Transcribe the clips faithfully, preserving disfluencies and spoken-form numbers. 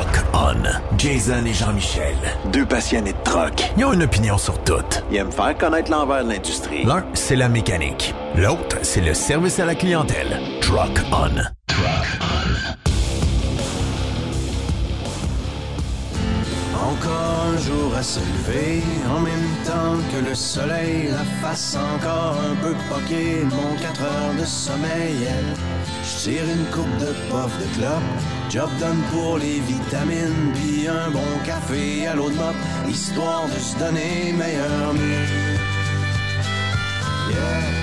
Truck On. Jason et Jean-Michel, deux passionnés de truck. Ils ont une opinion sur tout. Ils aiment faire connaître l'envers de l'industrie. L'un, c'est la mécanique. L'autre, c'est le service à la clientèle. Truck On. Truck On. Encore un jour à se lever, en même temps que le soleil, la face encore un peu poquée, mon quatre heures de sommeil. Je tire une coupe de puff de clope, job done pour les vitamines, puis un bon café à l'eau de mop, histoire de se donner meilleur mieux. Yeah.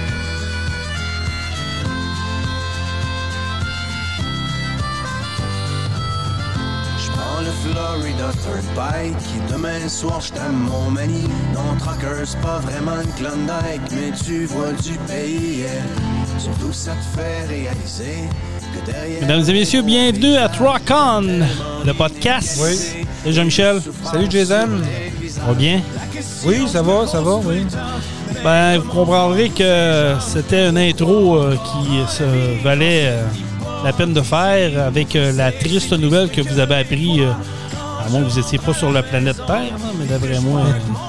Le Florida Turnpike, et demain soir j't'aime mon mani. Non, trucker, c'est pas vraiment une Klondike, mais tu vois du pays, yeah. Surtout ça te fait réaliser que derrière... Mesdames et messieurs, bienvenue à Truck On, le podcast. Oui. Salut Jean-Michel. Salut Jason. Ça va bien? Oui, ça va, ça va, oui. Ben, vous comprendrez que c'était une intro euh, qui se valait... Euh, la peine de faire avec euh, la triste nouvelle que vous avez appris, euh, à moins que vous n'étiez pas sur la planète Terre, hein, mais d'après moi...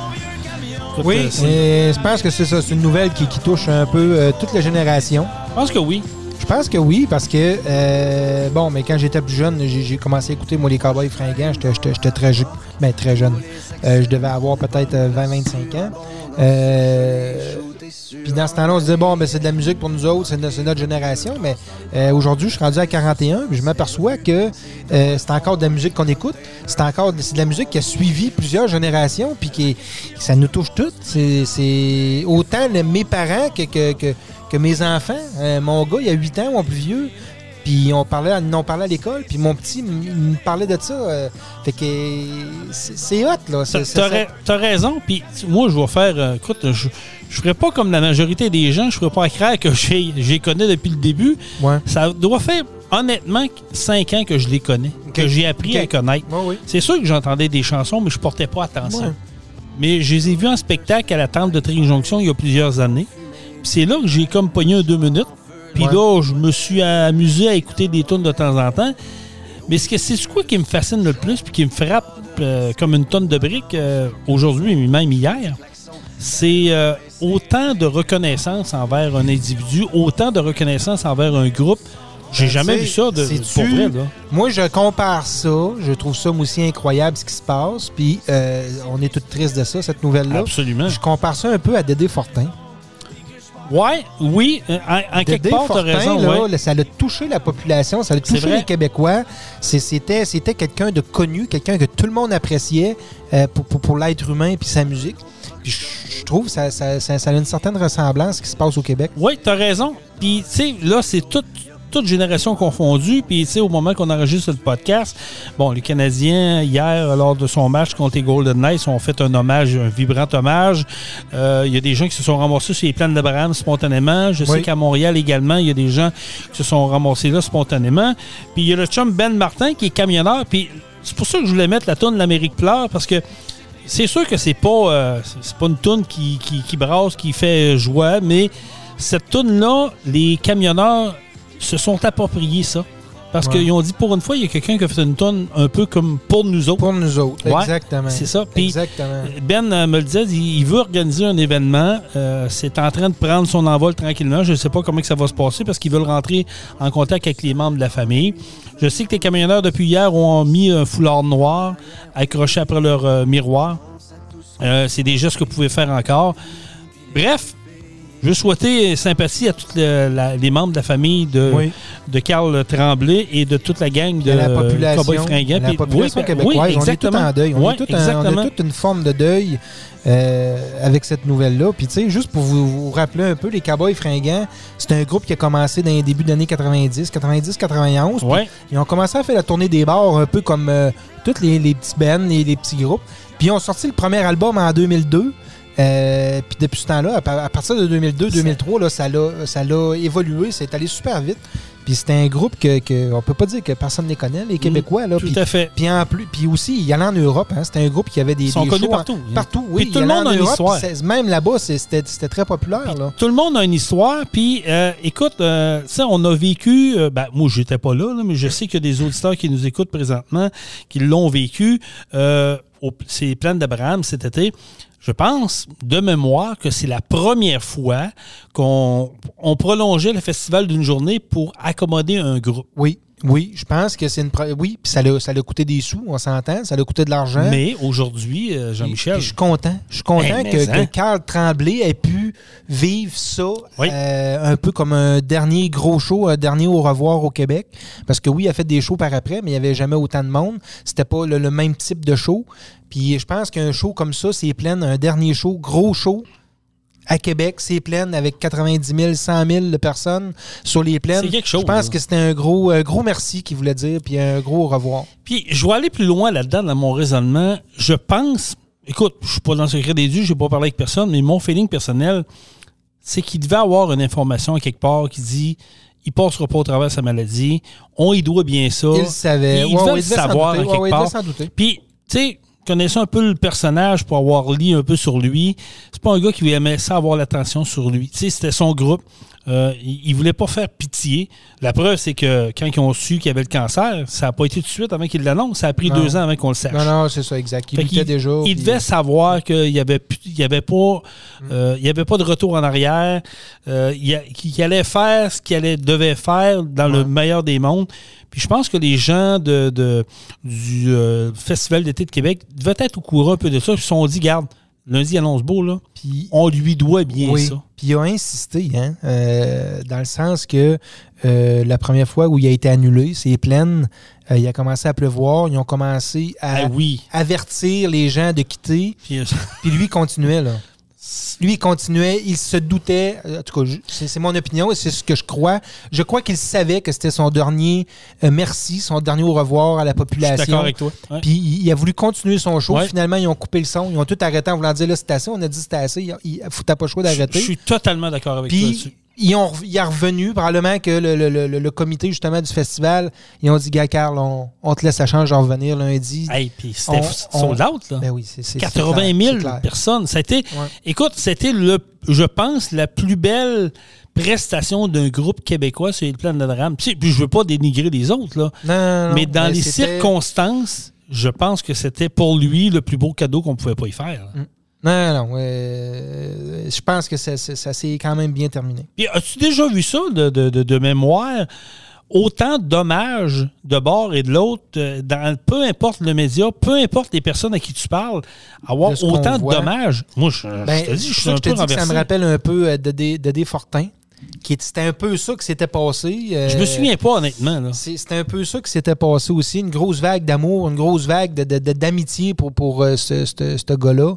Euh, écoute, oui, euh, c'est... et je pense que c'est ça, c'est une nouvelle qui, qui touche un peu euh, toute la génération. Je pense que oui. Je pense que oui, parce que, euh, bon, mais quand j'étais plus jeune, j'ai, j'ai commencé à écouter, moi, les Cowboys fringants, j'étais, j'étais, j'étais très, ben, très jeune. Euh, je devais avoir peut-être vingt à vingt-cinq ans. Euh... Puis dans ce temps-là, on se disait, bon, ben, c'est de la musique pour nous autres, c'est, no- c'est notre génération. Mais euh, aujourd'hui, je suis rendu à quarante et un, puis je m'aperçois que euh, c'est encore de la musique qu'on écoute. C'est encore c'est de la musique qui a suivi plusieurs générations, puis qui ça nous touche toutes. C'est, c'est autant le, mes parents que, que, que, que mes enfants. Euh, mon gars, il a huit ans, mon plus vieux. Puis on parlait, on parlait à l'école, puis mon petit, il me parlait de ça. Euh, fait que c'est, c'est hot, là. C'est, T'as, c'est, t'as, c'est... t'as raison, puis moi, je vais faire... Euh, écoute, je je ferai pas comme la majorité des gens, je ferai pas croire que j'ai, j'ai connais depuis le début. Ouais. Ça doit faire, honnêtement, cinq ans que je les connais, okay. que j'ai appris okay. à connaître. Ouais, oui. C'est sûr que j'entendais des chansons, mais je portais pas attention. Ouais. Mais je les ai vus en spectacle à la Tente de Trinjonction il y a plusieurs années. Puis c'est là que j'ai comme pogné un deux minutes. Puis ouais. là, je me suis amusé à écouter des tunes de temps en temps. Mais ce que, c'est ce quoi qui me fascine le plus puis qui me frappe euh, comme une tonne de briques euh, aujourd'hui, même hier, c'est euh, autant de reconnaissance envers un individu, autant de reconnaissance envers un groupe. J'ai ben, jamais vu ça de, pour vrai. Là. Moi, je compare ça. Je trouve ça aussi incroyable ce qui se passe. Puis euh, on est tous tristes de ça, cette nouvelle-là. Absolument. Je compare ça un peu à Dédé Fortin. Ouais, oui, en, en quelque part, tu as raison. Là, ouais. là, ça a touché la population, ça a touché les Québécois. C'est, c'était, c'était quelqu'un de connu, quelqu'un que tout le monde appréciait euh, pour, pour, pour l'être humain et sa musique. Puis je, je trouve que ça, ça, ça, ça a une certaine ressemblance à ce qui se passe au Québec. Oui, tu as raison. Puis, tu sais, là, c'est tout... toute génération confondue. Puis, tu sais, au moment qu'on enregistre le podcast, bon, les Canadiens, hier, lors de son match contre les Golden Knights, ont fait un hommage, un vibrant hommage. Il euh, y a des gens qui se sont ramassés sur les plaines d'Abraham spontanément. Je oui. sais qu'à Montréal également, il y a des gens qui se sont ramassés là spontanément. Puis, il y a le chum Ben Martin qui est camionneur. Puis, c'est pour ça que je voulais mettre la toune L'Amérique pleure, parce que c'est sûr que c'est pas, euh, c'est pas une toune qui, qui, qui brasse, qui fait joie, mais cette toune-là, les camionneurs se sont appropriés ça. Parce ouais. qu'ils ont dit, pour une fois, il y a quelqu'un qui a fait une tonne un peu comme pour nous autres. Pour nous autres, ouais, exactement. C'est ça. Puis exactement. Ben euh, me le disait, il, il veut organiser un événement. Euh, c'est en train de prendre son envol tranquillement. Je ne sais pas comment que ça va se passer parce qu'ils veulent rentrer en contact avec les membres de la famille. Je sais que les camionneurs, depuis hier, ont mis un foulard noir accroché après leur euh, miroir. Euh, c'est des gestes que vous pouvez faire encore. Bref, je veux souhaiter sympathie à tous le, les membres de la famille de, oui. de Carl Tremblay et de toute la gang de la population, Cowboys fringants. La population oui, québécoise, oui, on est tous en deuil. On, oui, est tout en, on a toute une forme de deuil euh, avec cette nouvelle-là. Puis tu sais, juste pour vous, vous rappeler un peu, les Cowboys fringants, c'est un groupe qui a commencé dans les débuts des années quatre-vingt-dix, quatre-vingt-dix quatre-vingt-onze. Oui. Ils ont commencé à faire la tournée des bars un peu comme euh, tous les, les petits bands et les petits groupes. Puis ils ont sorti le premier album en deux mille deux. Euh, puis depuis ce temps-là, à, à partir de deux mille deux deux mille trois, là, ça, l'a, ça l'a évolué, c'est allé super vite. Puis c'était un groupe que, que on peut pas dire que personne ne les connaît, les Québécois. Là. Tout Puis, à fait. Puis en plus, puis aussi, il y allait en Europe. Hein. C'était un groupe qui avait des, Ils sont des connus shows partout. En, partout, oui. Puis tout le monde a une histoire. Même là-bas, c'était, c'était très populaire. Là. Tout le monde a une histoire. Puis, euh, écoute, euh, ça, on a vécu... Euh, ben, moi, j'étais pas là, là mais je sais qu'il y a des auditeurs qui nous écoutent présentement, qui l'ont vécu. Euh, au, c'est Plaines d'Abraham cet été. Je pense, de mémoire, que c'est la première fois qu'on on prolongeait le festival d'une journée pour accommoder un groupe. Oui, oui, je pense que c'est une... Pro... Oui, puis ça l'a, ça l'a coûté des sous, on s'entend, ça l'a coûté de l'argent. Mais aujourd'hui, euh, Jean-Michel... Je suis content. Je suis content hey, que, hein? que Carl Tremblay ait pu vivre ça oui. euh, un peu comme un dernier gros show, un dernier au revoir au Québec. Parce que oui, il a fait des shows par après, mais il n'y avait jamais autant de monde. C'était pas le, le même type de show. Puis je pense qu'un show comme ça, c'est plein, un dernier show, gros show, à Québec, c'est plein avec quatre-vingt-dix mille, cent mille personnes sur les plaines. C'est quelque chose. Je pense là. que c'était un gros, un gros merci qu'il voulait dire, puis un gros au revoir. Puis je vais aller plus loin là-dedans dans mon raisonnement. Je pense, écoute, je suis pas dans le secret des dieux, je n'ai pas parlé avec personne, mais mon feeling personnel, c'est qu'il devait avoir une information quelque part qui dit... Il passera pas au travers de sa maladie. On y doit bien ça. Il le savait. Il ouais, devait ouais, le savoir douter. quelque ouais, part. Ouais, sans douter. Puis, tu sais, connaissant un peu le personnage pour avoir lu un peu sur lui, c'est pas un gars qui aimait ça avoir l'attention sur lui. Tu sais, c'était son groupe. Euh, il, il voulait pas faire pitié. La preuve, c'est que quand ils ont su qu'il avait le cancer, ça n'a pas été tout de suite avant qu'il l'annonce. Ça a pris non. deux ans avant qu'on le sache. Non, non, c'est ça, exact. Il Fait luttait déjà. Il puis... devait savoir qu'il n'y avait, il avait, pas, euh, il y avait pas de retour en arrière, euh, il, qu'il allait faire ce qu'il allait, devait faire dans ouais. le meilleur des mondes. Puis je pense que les gens de, de, du euh, Festival d'été de Québec devaient être au courant un peu de ça. Ils se sont dit, garde, lundi annonce beau, là. Puis, on lui doit bien oui. ça. Puis il a insisté, hein, euh, dans le sens que euh, la première fois où il a été annulé, c'est Plaines, euh, il a commencé à pleuvoir, ils ont commencé à ah oui. avertir les gens de quitter, puis, euh, puis lui, il continuait, là. Lui, il continuait, il se doutait, en tout cas, c'est, c'est mon opinion et c'est ce que je crois. Je crois qu'il savait que c'était son dernier euh, merci, son dernier au revoir à la population. Je suis d'accord avec toi. Ouais. Puis il, il a voulu continuer son show. Ouais. Finalement, ils ont coupé le son. Ils ont tout arrêté en voulant dire là, c'est assez. On a dit c'était assez. Il ne foutait pas le choix d'arrêter. Je, je suis totalement d'accord avec Puis, toi là-dessus. Ils ont, il est revenu, probablement que le, le, le, le comité justement du festival, ils ont dit, gars, Carl, on, on te laisse la chance de revenir lundi. Hey, puis c'était sold out, là. Ben oui, c'est, c'est quatre-vingt mille personnes. C'était, ouais. Écoute, c'était, le, je pense, la plus belle prestation d'un groupe québécois sur les Plaines d'Abraham. Puis je veux pas dénigrer les autres, là. Non, non, mais dans mais les c'était... circonstances, je pense que c'était pour lui le plus beau cadeau qu'on pouvait pas y faire. Mm. Non, non, euh, je pense que ça, ça, ça s'est quand même bien terminé. Puis, as-tu déjà vu ça de, de, de, de mémoire? Autant de dommages de bord et de l'autre, dans, peu importe le média, peu importe les personnes à qui tu parles, avoir autant de dommages. Moi, je, ben, je te dis, je suis ça, un je te peu dis renversé. Que ça me rappelle un peu de Dédé Fortin. Qui est, c'était un peu ça qui s'était passé. Euh, je me souviens pas, honnêtement. Là. C'est, c'était un peu ça qui s'était passé aussi. Une grosse vague d'amour, une grosse vague de, de, de, d'amitié pour, pour euh, ce, ce, ce gars-là.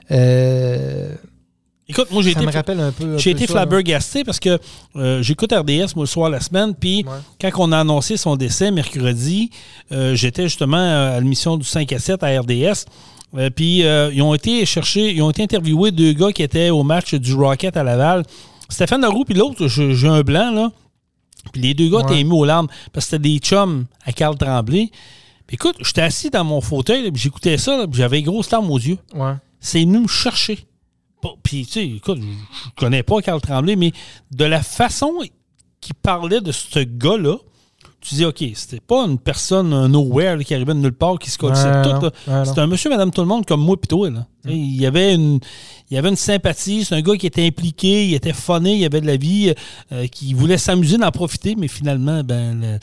Euh, Écoute, moi, j'ai ça été, me rappelle un peu. Un j'ai peu été ça, flabbergasté parce que euh, j'écoute R D S, moi, le soir la semaine. Puis, ouais. quand on a annoncé son décès mercredi, euh, j'étais justement à l'émission du cinq à sept à R D S. Euh, puis, euh, ils ont été chercher, ils ont été interviewés deux gars qui étaient au match du Rocket à Laval. Stéphane Leroux, puis l'autre, j'ai un blanc, là. Puis les deux gars étaient ouais. émus aux larmes parce que c'était des chums à Carl Tremblay. Puis écoute, j'étais assis dans mon fauteuil, puis j'écoutais ça, là, puis j'avais une grosse larme aux yeux. Ouais. C'est venu me chercher. Puis, tu sais, écoute, je connais pas Carl Tremblay, mais de la façon qu'il parlait de ce gars-là, tu dis, OK, c'était pas une personne, un nowhere là, qui arrivait de nulle part, qui se colissait ouais, tout. Ouais, c'était un monsieur, madame, tout le monde comme moi pis toi. Là. Mm. Il, y avait une, il y avait une sympathie. C'est un gars qui était impliqué, il était funné, il avait de la vie, euh, qui voulait s'amuser, d'en profiter, mais finalement, ben, le, mm.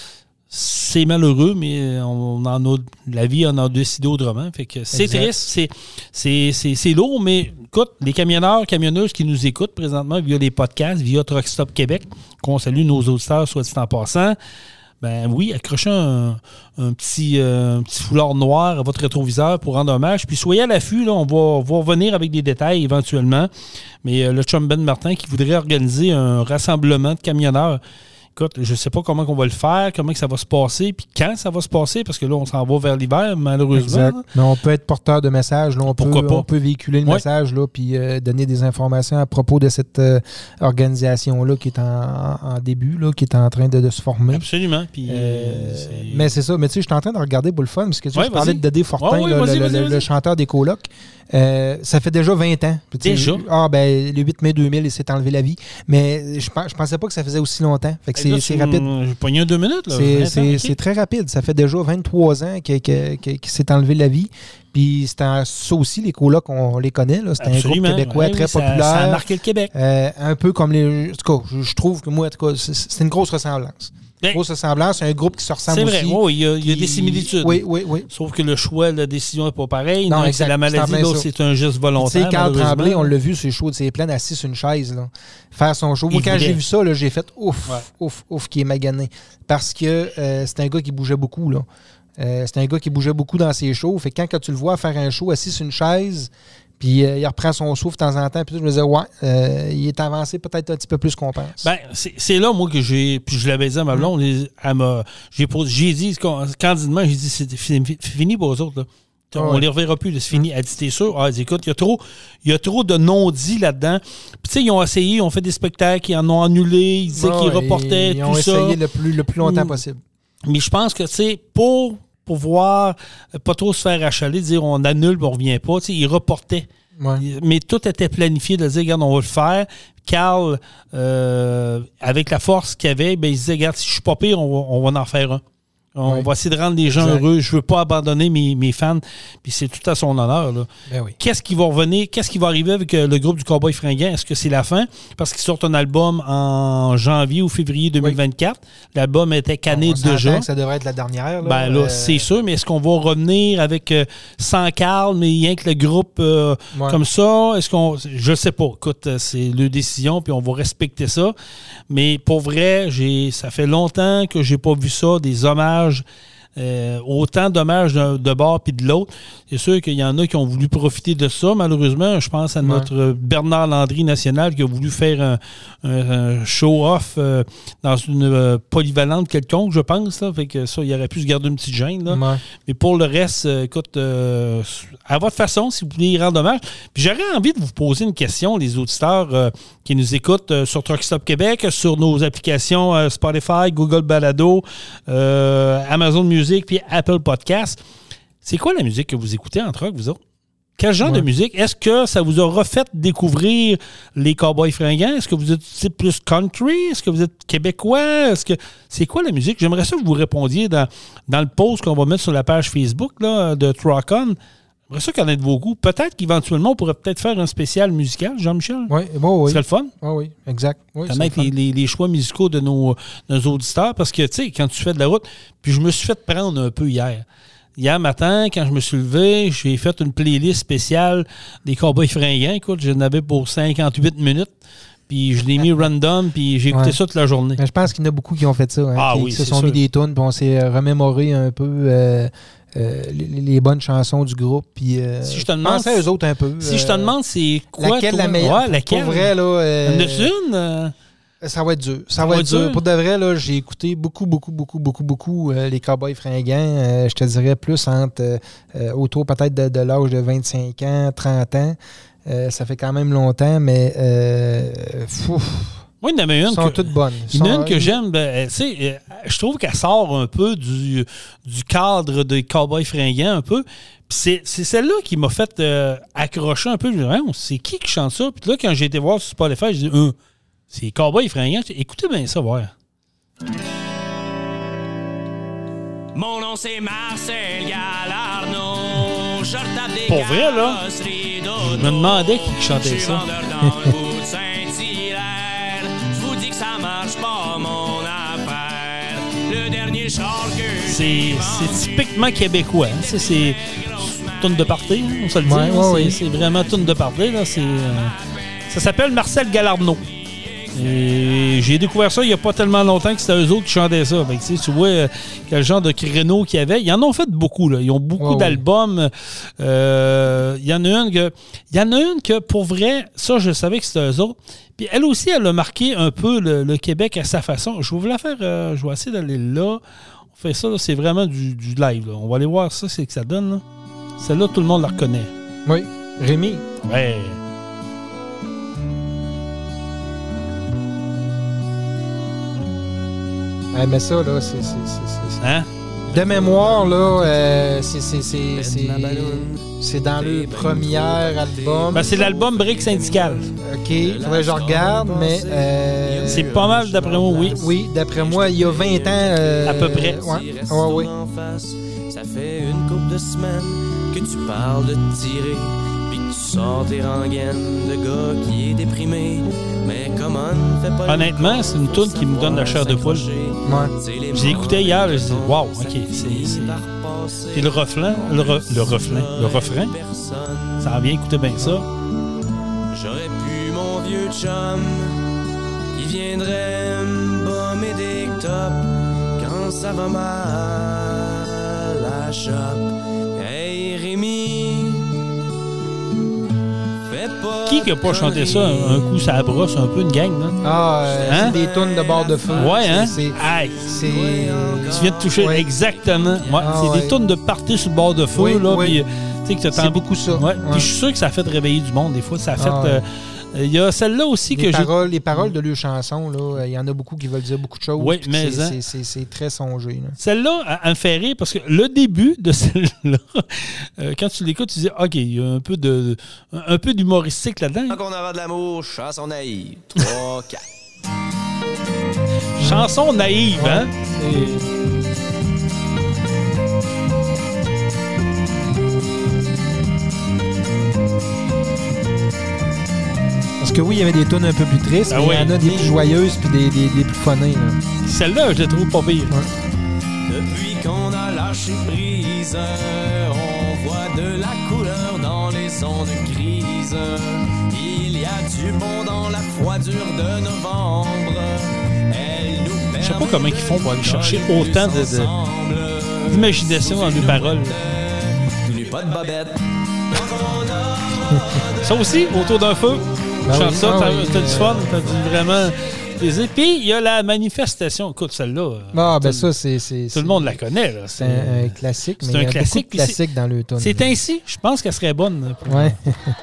c'est malheureux, mais on en a, la vie en a décidé autrement. Fait que c'est exact. Triste, c'est, c'est, c'est, c'est lourd, mais écoute, les camionneurs, camionneuses qui nous écoutent présentement via les podcasts, via Truck Stop Québec, qu'on salue nos auditeurs, soit dit en passant, ben oui, accrochez un, un, petit, euh, un petit foulard noir à votre rétroviseur pour rendre hommage. Puis soyez à l'affût, là, on va, on va revenir avec des détails éventuellement. Mais euh, le chum Ben Martin qui voudrait organiser un rassemblement de camionneurs, Écoute, je ne sais pas comment on va le faire, comment que ça va se passer, puis quand ça va se passer, parce que là, on s'en va vers l'hiver, malheureusement. Exact. Mais on peut être porteur de messages. Là, on, peut, Pourquoi pas? on peut véhiculer le ouais. message, là, puis euh, donner des informations à propos de cette euh, organisation-là qui est en, en, en début, là, qui est en train de, de se former. Absolument. Puis, euh, c'est... Mais c'est ça. Mais tu sais, je suis en train de regarder pour le fun, parce que tu sais, ouais, je parlais de Dédé Fortin, ouais, ouais, là, vas-y, le, vas-y, le, vas-y. le chanteur des colocs. Euh, ça fait déjà vingt ans. Puis, déjà? Ah, ben, le huit mai deux mille, il s'est enlevé la vie. Mais je, je pensais pas que ça faisait aussi longtemps. Fait que c'est, là, c'est rapide. J'ai pogné un deux minutes. Là, c'est, ans, c'est, okay. c'est très rapide. Ça fait déjà vingt-trois ans qu'il, qu'il, qu'il, qu'il s'est enlevé la vie. Puis c'est un, ça aussi, les colocs, on, on les connaît. Là. C'est Absolument. un groupe québécois ouais, très oui, ça, populaire. Ça a marqué le Québec. Euh, un peu comme les... En tout cas, je, je trouve que moi, en tout cas, c'est, c'est une grosse ressemblance. Une grosse ressemblance. C'est un groupe qui se ressemble c'est vrai. aussi. Oui, il y a, il y a qui... des similitudes. Oui, oui, oui. Sauf que le choix, la décision n'est pas pareil. Non, non exact. c'est la maladie, l'autre, c'est un geste volontaire. Tu sais, Carl Tremblay, on l'a vu sur les shows de ses plaines, assis sur une chaise, là, faire son show. Moi, quand j'ai vu ça, là, j'ai fait ouf, ouais. ouf, ouf, qui est magané. Parce que euh, c'est un gars qui bougeait beaucoup, là. Euh, c'est un gars qui bougeait beaucoup dans ses shows. Fait que quand, quand tu le vois faire un show assis sur une chaise, puis euh, il reprend son souffle de temps en temps, puis je me disais, ouais, euh, il est avancé peut-être un petit peu plus qu'on pense. Ben, c'est, c'est là, moi, que j'ai. Puis je l'avais dit à ma blonde, mmh. elle m'a, j'ai, posé, j'ai dit, candidement, j'ai dit, c'est fini pour eux autres, là. On ne ouais. les reverra plus, là, c'est fini. Elle dit, t'es sûr? Ah, elle dit, écoute, il y a trop, il y a trop de non-dits là-dedans. Puis, tu sais, ils ont essayé, ils ont fait des spectacles, ils en ont annulé, ils disaient ouais, qu'ils reportaient, ils tout ont ça. Ils ont essayé le plus, le plus longtemps mmh. possible. Mais je pense que, tu sais, pour pouvoir pas trop se faire achaler, dire on annule, on ne revient pas, tu sais, ils reportaient. Ouais. Mais tout était planifié de dire, regarde, on va le faire. Carl, euh, avec la force qu'il avait, ben, il disait, regarde, si je suis pas pire, on va, on va en faire un. On oui. va essayer de rendre les gens exact. heureux. Je ne veux pas abandonner mes, mes fans. Puis c'est tout à son honneur. Là. Ben oui. Qu'est-ce qui va revenir? Qu'est-ce qui va arriver avec le groupe du Cowboy Fringant? Est-ce que c'est la fin? Parce qu'ils sortent un album en janvier ou février deux mille vingt-quatre. Oui. L'album était canné on déjà. Que ça devrait être la dernière. Là. Ben là, euh... c'est sûr. Mais est-ce qu'on va revenir avec euh, sans Carl, mais rien que le groupe euh, ouais. comme ça? Est-ce qu'on... Je ne sais pas. Écoute, c'est leur décision, puis on va respecter ça. Mais pour vrai, j'ai... ça fait longtemps que je n'ai pas vu ça, des hommages. Euh, autant d'hommages de, de bord puis de l'autre. C'est sûr qu'il y en a qui ont voulu profiter de ça. Malheureusement, je pense à ouais. notre Bernard Landry national qui a voulu faire un, un, un show-off euh, dans une euh, polyvalente quelconque, je pense. Là. Fait que ça, il aurait pu se garder une petite gêne. Là. Ouais. Mais pour le reste, euh, écoute, euh, à votre façon, si vous voulez y rendre hommage. Puis j'aurais envie de vous poser une question, les auditeurs euh, qui nous écoutent euh, sur Truck Stop Québec, sur nos applications euh, Spotify, Google Balado, euh, Amazon Music, puis Apple Podcast. C'est quoi la musique que vous écoutez en truck, vous autres? Quel genre ouais. de musique? Est-ce que ça vous a refait découvrir les Cowboys Fringants? Est-ce que vous êtes plus country? Est-ce que vous êtes québécois? Est-ce que c'est quoi la musique? J'aimerais ça que vous répondiez dans, dans le post qu'on va mettre sur la page Facebook là, de Truck On. J'aimerais ça connaître vos goûts. Peut-être qu'éventuellement, on pourrait peut-être faire un spécial musical, Jean-Michel. Oui, bon, oui. Ce serait le fun. Oui, oui, exact. Oui, connaître les, les, les choix musicaux de nos, nos auditeurs. Parce que, tu sais, quand tu fais de la route, puis je me suis fait prendre un peu hier. Hier matin, quand je me suis levé, j'ai fait une playlist spéciale des Cowboys Fringants. Écoute, j'en avais pour cinquante-huit minutes. Puis je l'ai mis random, puis j'ai écouté ouais. ça toute la journée. Mais je pense qu'il y en a beaucoup qui ont fait ça. Hein, ah qui, oui, qui se sont sûr. mis des tunes, puis on s'est remémoré un peu euh, euh, les, les bonnes chansons du groupe. Puis euh, si je te demande, pensez à eux autres un peu. Si euh, je te demande, c'est quoi laquelle toi? la meilleure? Ouais, laquelle? Pour vrai, là... Euh, une euh... Ça va être dur. Ça, ça va être dur. dur. Pour de vrai, là, j'ai écouté beaucoup, beaucoup, beaucoup, beaucoup, beaucoup euh, les Cowboys Fringants. Euh, je te dirais plus entre euh, autour peut-être de, de l'âge de vingt-cinq ans, trente ans. Euh, ça fait quand même longtemps, mais euh, fouf, moi, il y en avait une. Elles sont que, toutes bonnes. Il y en a une que j'aime. Ben, tu sais, je trouve qu'elle sort un peu du, du cadre des Cowboys Fringants un peu. Puis c'est, c'est celle-là qui m'a fait euh, accrocher un peu. Je me dis, c'est qui qui chante ça? Puis là, quand j'ai été voir sur Spotify, je dis, euh, c'est Cowboys Fringants. Écoutez bien ça, voir. Mon nom c'est Marcel Galarno. Pour vrai, là, je me demandais qui chantait ça. C'est, c'est typiquement québécois. Hein? C'est, c'est tourne de party, on se le dit. Ouais, ouais, c'est, ouais. c'est vraiment tourne de party. Là. C'est, euh, ça s'appelle Marcel Galarno. Et j'ai découvert ça il n'y a pas tellement longtemps que c'était eux autres qui chantaient ça. Fait que, tu sais, tu vois euh, quel genre de créneau qu'il y avait. Ils en ont fait beaucoup. Là. Ils ont beaucoup oh, d'albums. Euh, il y en a une que, il y en a une que, pour vrai, ça, je savais que c'était eux autres. Puis elle aussi, elle a marqué un peu le, le Québec à sa façon. Je vais vous la faire. Euh, je vais essayer d'aller là. On fait ça. Là, c'est vraiment du, du live. Là. On va aller voir ça, c'est que ça donne. Là. Celle-là, tout le monde la reconnaît. Oui. Rémi. Ouais. Ouais, mais ça, là, c'est... c'est, c'est, c'est... Hein? De mémoire, là, euh, c'est, c'est, c'est, c'est, c'est dans le premier album. Ben, c'est l'album Brick Syndical. OK, faudrait que je regarde, mais... Euh, c'est pas mal, d'après moi, oui. Oui, d'après moi, il y a vingt ans... Euh, à peu près. Ouais, ouais, oui. Ça fait une couple de semaines que tu parles de tirer, puis que tu sors tes rengaines de gars qui est déprimé. Mais comment ne fais pas... Honnêtement, c'est une toune qui me donne la chair de poule. Ouais. J'ai écouté hier, je me suis dit, wow, OK, c'est... c'est... Et le refrain, le, re, le refrain, le refrain, ça a bien écouté bien ça. J'aurais pu mon vieux chum qui viendrait me bomber des tops quand ça va mal à la shop. Hey Rémi, fais pas... Qui n'a pas chanté ça un coup, ça brosse un peu une gang, là? Ah, euh, hein? C'est des tunes de bord de feu. Ouais, hein? C'est... Aïe! C'est... Tu viens de toucher ouais. exactement. Ouais, ah, c'est ouais. des tunes de party sur le bord de feu, oui, là, oui. puis... Tu sais, que c'est beaucoup ça. Ouais. Ouais. Puis je suis sûr que ça a fait réveiller du monde. Des fois, ça a fait... Ah, euh, il y a celle-là aussi les que paroles, j'ai... Les paroles de leurs chansons, là, il y en a beaucoup qui veulent dire beaucoup de choses. Oui, mais... C'est, hein. c'est, c'est, c'est très songé. Là. Celle-là, elle me fait rire parce que le début de celle-là, euh, quand tu l'écoutes, tu dis, OK, il y a un peu, de, un peu d'humoristique là-dedans. Quand on aura de l'amour, chanson naïve. trois, quatre. Chanson naïve, ouais. hein? C'est... Parce que oui, il y avait des tunes un peu plus tristes, ah mais oui. il y en a des plus joyeuses puis des, des, des plus funnées. Là. Celle-là, je la trouve pas pire. Ouais. Depuis qu'on a lâché prise, on voit de la couleur dans les ondes de crise. Il y a du bon dans la froidure de novembre. Elle nous je sais pas comment ils font pour aller chercher autant de, de, d'imagination dans les paroles. N'oublie pas de bobette. Ça aussi, autour d'un feu. Ben Chante oui. ça, ah t'as, oui. t'as du fun, t'as du vraiment plaisir. Puis il y a la manifestation. Écoute, celle-là. Ah, ben tout, ça, c'est. c'est tout c'est, le monde la connaît. Là. C'est un, un classique, mais c'est il y un a classique, beaucoup de classiques dans le tune. C'est ainsi. Je pense qu'elle serait bonne. Pour... Ouais.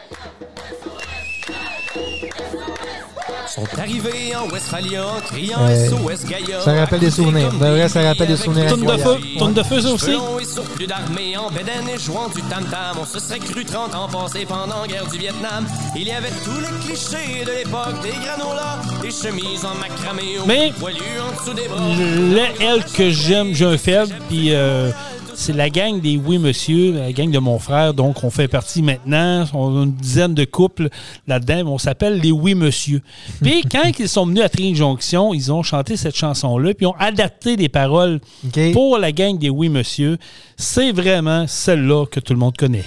Sont arrivés en Westphalia, criant Ouais. S O S Gaïa. Ça rappelle des souvenirs. De vrai, ça rappelle des souvenirs. Tourne de feu. incroyables. Tourne de feu, ça aussi. Cheveux longs et surplus d'armée en bédaine et jouant du tam-tam. On se serait cru trente ans passés pendant la guerre du Vietnam. Il y avait tous les clichés de l'époque, des granolas, des chemises en macramé au Mais poilu en dessous des bras. Le, elle que j'aime, j'ai un faible, puis euh, c'est la gang des Oui Monsieur, la gang de mon frère, donc on fait partie maintenant, on a une dizaine de couples là-dedans, on s'appelle les Oui Monsieur. Puis quand ils sont venus à Trinjonction, ils ont chanté cette chanson-là, puis ont adapté les paroles Okay. pour la gang des Oui Monsieur. C'est vraiment celle-là que tout le monde connaît.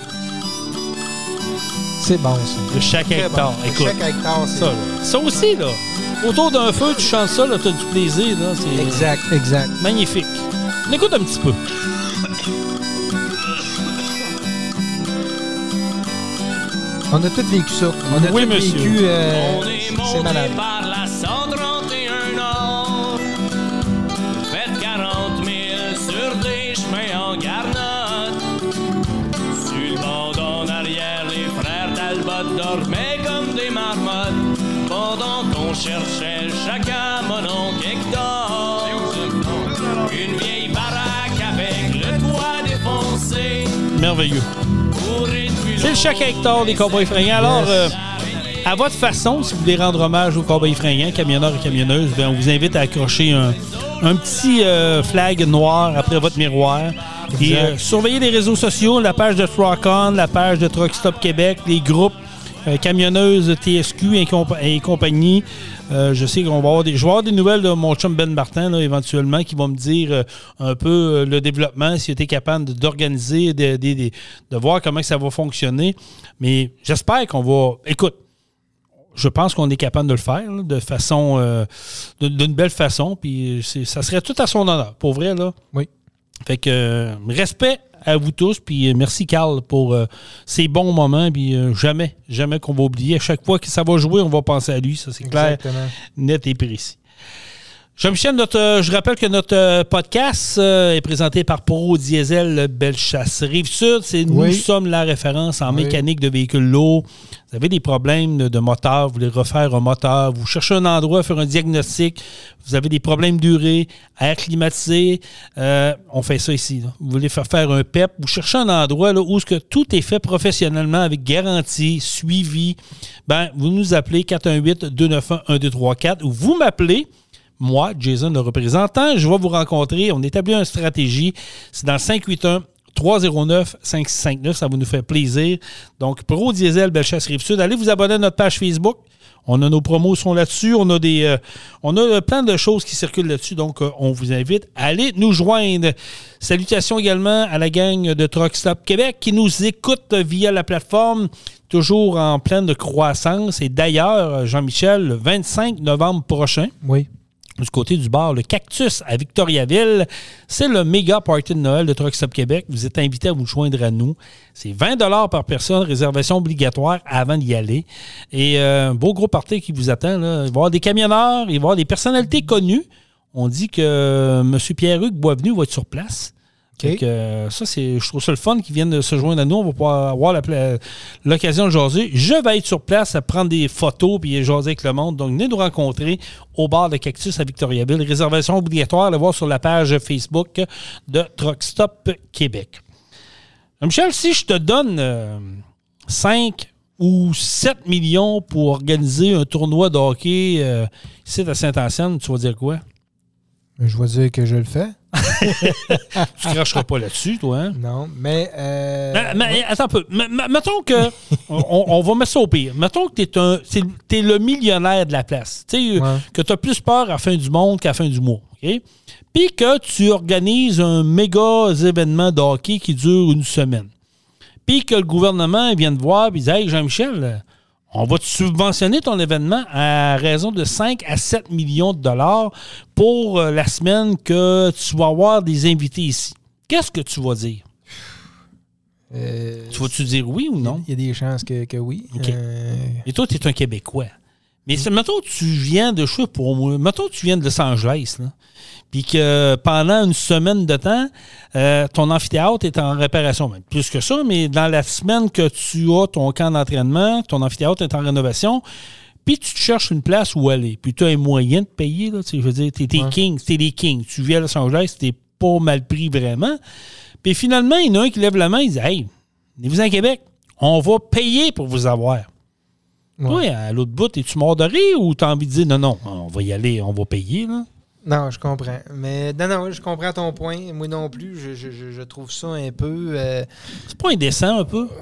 C'est bon, ça. De chaque Très hectare. bon. Écoute, Chaque hectare, c'est ça, là. Ça aussi, là. Autour d'un feu, tu chantes ça, là, t'as du plaisir, là. C'est exact, exact. magnifique. On écoute un petit peu. On a tous vécu ça. On a Oui, tous monsieur. vécu. Euh, On est c'est monté malade. par la cent trente et un Nord. Faites quarante mille sur des chemins en garnotte. Sur le bord en arrière, les frères Talbot dormaient comme des marmottes. Pendant qu'on cherchait chacun mon oncle Hector. Une vieille baraque avec le toit défoncé. Merveilleux. Pour C'est le chaque hectare des Cowboys Fringants. Alors, euh, à votre façon, si vous voulez rendre hommage aux Cowboys Fringants, camionneurs et camionneuses, bien, on vous invite à accrocher un, un petit euh, flag noir après votre miroir. Et euh, surveillez les réseaux sociaux, la page de Truck-On, la page de Truck Stop Québec, les groupes euh, camionneuses T S Q et, compa- et compagnie. Euh, je sais qu'on va avoir des, je vais avoir des nouvelles de mon chum Ben Martin, là, éventuellement, qui va me dire euh, un peu euh, le développement, s'il était capable de, d'organiser, de, de, de, de voir comment ça va fonctionner. Mais j'espère qu'on va... Écoute, je pense qu'on est capable de le faire là, de façon, euh, de, d'une belle façon. Puis c'est, ça serait tout à son honneur, pour vrai, là. Oui. Fait que euh, respect à vous tous, puis euh, merci Carl pour euh, ces bons moments, puis euh, jamais, jamais qu'on va oublier. À chaque fois que ça va jouer, on va penser à lui, ça c'est clair, Exactement. net et précis. Jean-Michel, notre, euh, je rappelle que notre euh, podcast euh, est présenté par Pro Diesel Bellechasse Rive-Sud. C'est, nous Oui. sommes la référence en Oui. mécanique de véhicules lourds. Vous avez des problèmes de, de moteur, vous voulez refaire un moteur, vous cherchez un endroit, faire un diagnostic, vous avez des problèmes d'urée, air climatisé, euh, on fait ça ici. Là. Vous voulez faire faire un P E P, vous cherchez un endroit là, où ce que tout est fait professionnellement avec garantie, suivi. Ben, vous nous appelez quatre un huit, deux neuf un, un deux trois quatre ou vous m'appelez. Moi, Jason, le représentant, je vais vous rencontrer. On établit une stratégie. C'est dans le cinq huit un, trois zéro neuf, cinq six cinq neuf. Ça va nous faire plaisir. Donc, Pro Diesel Bellechasse Rive-Sud. Allez vous abonner à notre page Facebook. On a nos promos sont là-dessus. On a des, euh, on a plein de choses qui circulent là-dessus. Donc, euh, on vous invite à aller nous joindre. Salutations également à la gang de Truck Stop Québec qui nous écoute via la plateforme. Toujours en pleine croissance. Et d'ailleurs, Jean-Michel, le vingt-cinq novembre prochain, Oui. du côté du bar, le Cactus à Victoriaville. C'est le méga party de Noël de Truck Stop Québec. Vous êtes invités à vous joindre à nous. C'est vingt dollars par personne, réservation obligatoire avant d'y aller. Et euh, un beau gros party qui vous attend. Là. Il va y avoir des camionneurs, il va y avoir des personnalités connues. On dit que euh, M. Pierre-Hugues Boisvenu va être sur place. Okay. Donc, euh, ça, c'est, je trouve ça le fun qu'ils viennent de se joindre à nous. On va pouvoir avoir la, l'occasion de jaser. Je vais être sur place à prendre des photos et jaser avec le monde. Donc, venez nous rencontrer au bar de Cactus à Victoriaville. Réservation obligatoire, allez voir sur la page Facebook de Truck Stop Québec. Michel, si je te donne euh, cinq ou sept millions pour organiser un tournoi de hockey euh, ici à Saint-Anselme, tu vas dire quoi? Je vais dire que je le fais. Tu ne cracheras pas là-dessus, toi, hein? Non, mais... Euh... Mais, mais attends un peu. M- m- mettons que... on, on va mettre ça au pire. Mettons que t'es, un, c'est, t'es le millionnaire de la place. Tu sais, Ouais. que tu as plus peur à la fin du monde qu'à la fin du mois. OK? Puis que tu organises un méga événement de hockey qui dure une semaine. Puis que le gouvernement vient te voir et dit « Hey, Jean-Michel, on va te subventionner ton événement à raison de cinq à sept millions de dollars pour euh, la semaine que tu vas avoir des invités ici. » Qu'est-ce que tu vas dire? Euh, Tu vas-tu dire oui ou non? Il y a des chances que, que oui. OK. Euh, Et toi, tu es un Québécois. Mais c'est, mettons que tu viens de, je sais pour moi, mettons que tu viens de Los Angeles, là, puis que pendant une semaine de temps, euh, ton amphithéâtre est en réparation. Même plus que ça, mais dans la semaine que tu as ton camp d'entraînement, ton amphithéâtre est en rénovation, puis tu te cherches une place où aller. Puis tu as un moyen de payer, là, tu sais, je veux dire, t'es, t'es Ouais. king, t'es des kings. Tu viens à Los Angeles, t'es pas mal pris vraiment. Puis finalement, il y en a un qui lève la main, il dit « Hey, venez-vous en Québec, on va payer pour vous avoir. » ouais. Toi, à l'autre bout, es-tu mort de rire ou t'as envie de dire non, non, on va y aller, on va payer, là? Non, je comprends. Mais non, non, je comprends ton point. Moi non plus, je, je, je, je trouve ça un peu. Euh, C'est pas indécent un peu?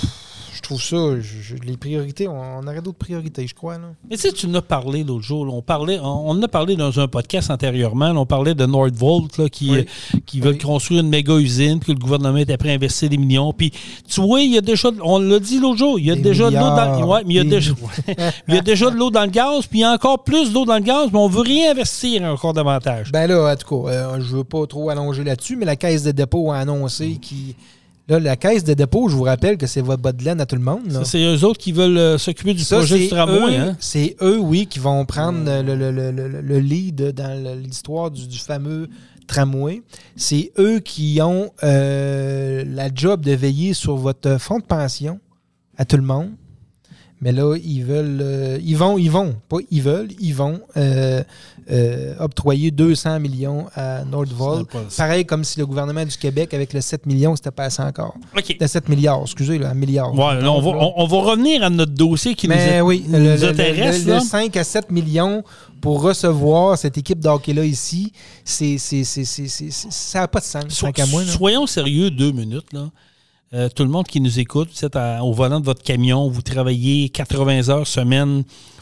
je trouve ça. Je, je- les priorités, on, on aurait d'autres priorités, je crois. Là. Mais tu sais, tu en as parlé l'autre jour. Là, on, parlait, on, on en a parlé dans un podcast antérieurement. Là, on parlait de Nordvolt là, qui, Oui. euh, qui veulent Oui. construire une méga usine, puis que le gouvernement est prêt à investir des millions. Puis tu vois, il y a déjà, on l'a dit l'autre jour, il y a Des déjà de l'eau dans milliards. ouais, mais il y a Des déjà, il y a déjà de l'eau dans le gaz, puis il y a encore plus d'eau dans le gaz, mais on veut réinvestir encore davantage. Ben là, en tout cas, euh, je veux pas trop allonger là-dessus, mais la Caisse de dépôt a annoncé qui. Là, la Caisse de dépôt, je vous rappelle que c'est votre bas de laine à tout le monde. Là. Ça, c'est eux autres qui veulent euh, s'occuper du Ça, projet c'est du tramway. eux, Hein? c'est eux, oui, qui vont prendre le, le, le, le, le lead dans l'histoire du, du fameux tramway. C'est eux qui ont euh, la job de veiller sur votre fonds de pension à tout le monde. Mais là, ils veulent, euh, ils vont, ils vont, pas ils veulent, ils vont euh, euh, octroyer deux cents millions à Nordvolt. C'est pas ça. Pareil comme si le gouvernement du Québec, avec le sept millions, c'était passé encore. OK. Le sept milliards, excusez, là, un milliard. Ouais, là, on, va, on, on va revenir à notre dossier qui Mais nous, oui, nous le, le- intéresse. le- là. le cinq à sept millions pour recevoir cette équipe d'hockey-là ici, c'est, c'est, c'est, c'est, c'est- c'est- ça n'a pas de sens, So- tant qu'à moi. Là. Soyons sérieux deux minutes. Là. Euh, tout le monde qui nous écoute, vous êtes à- au volant de votre camion, vous travaillez quatre-vingts heures semaine,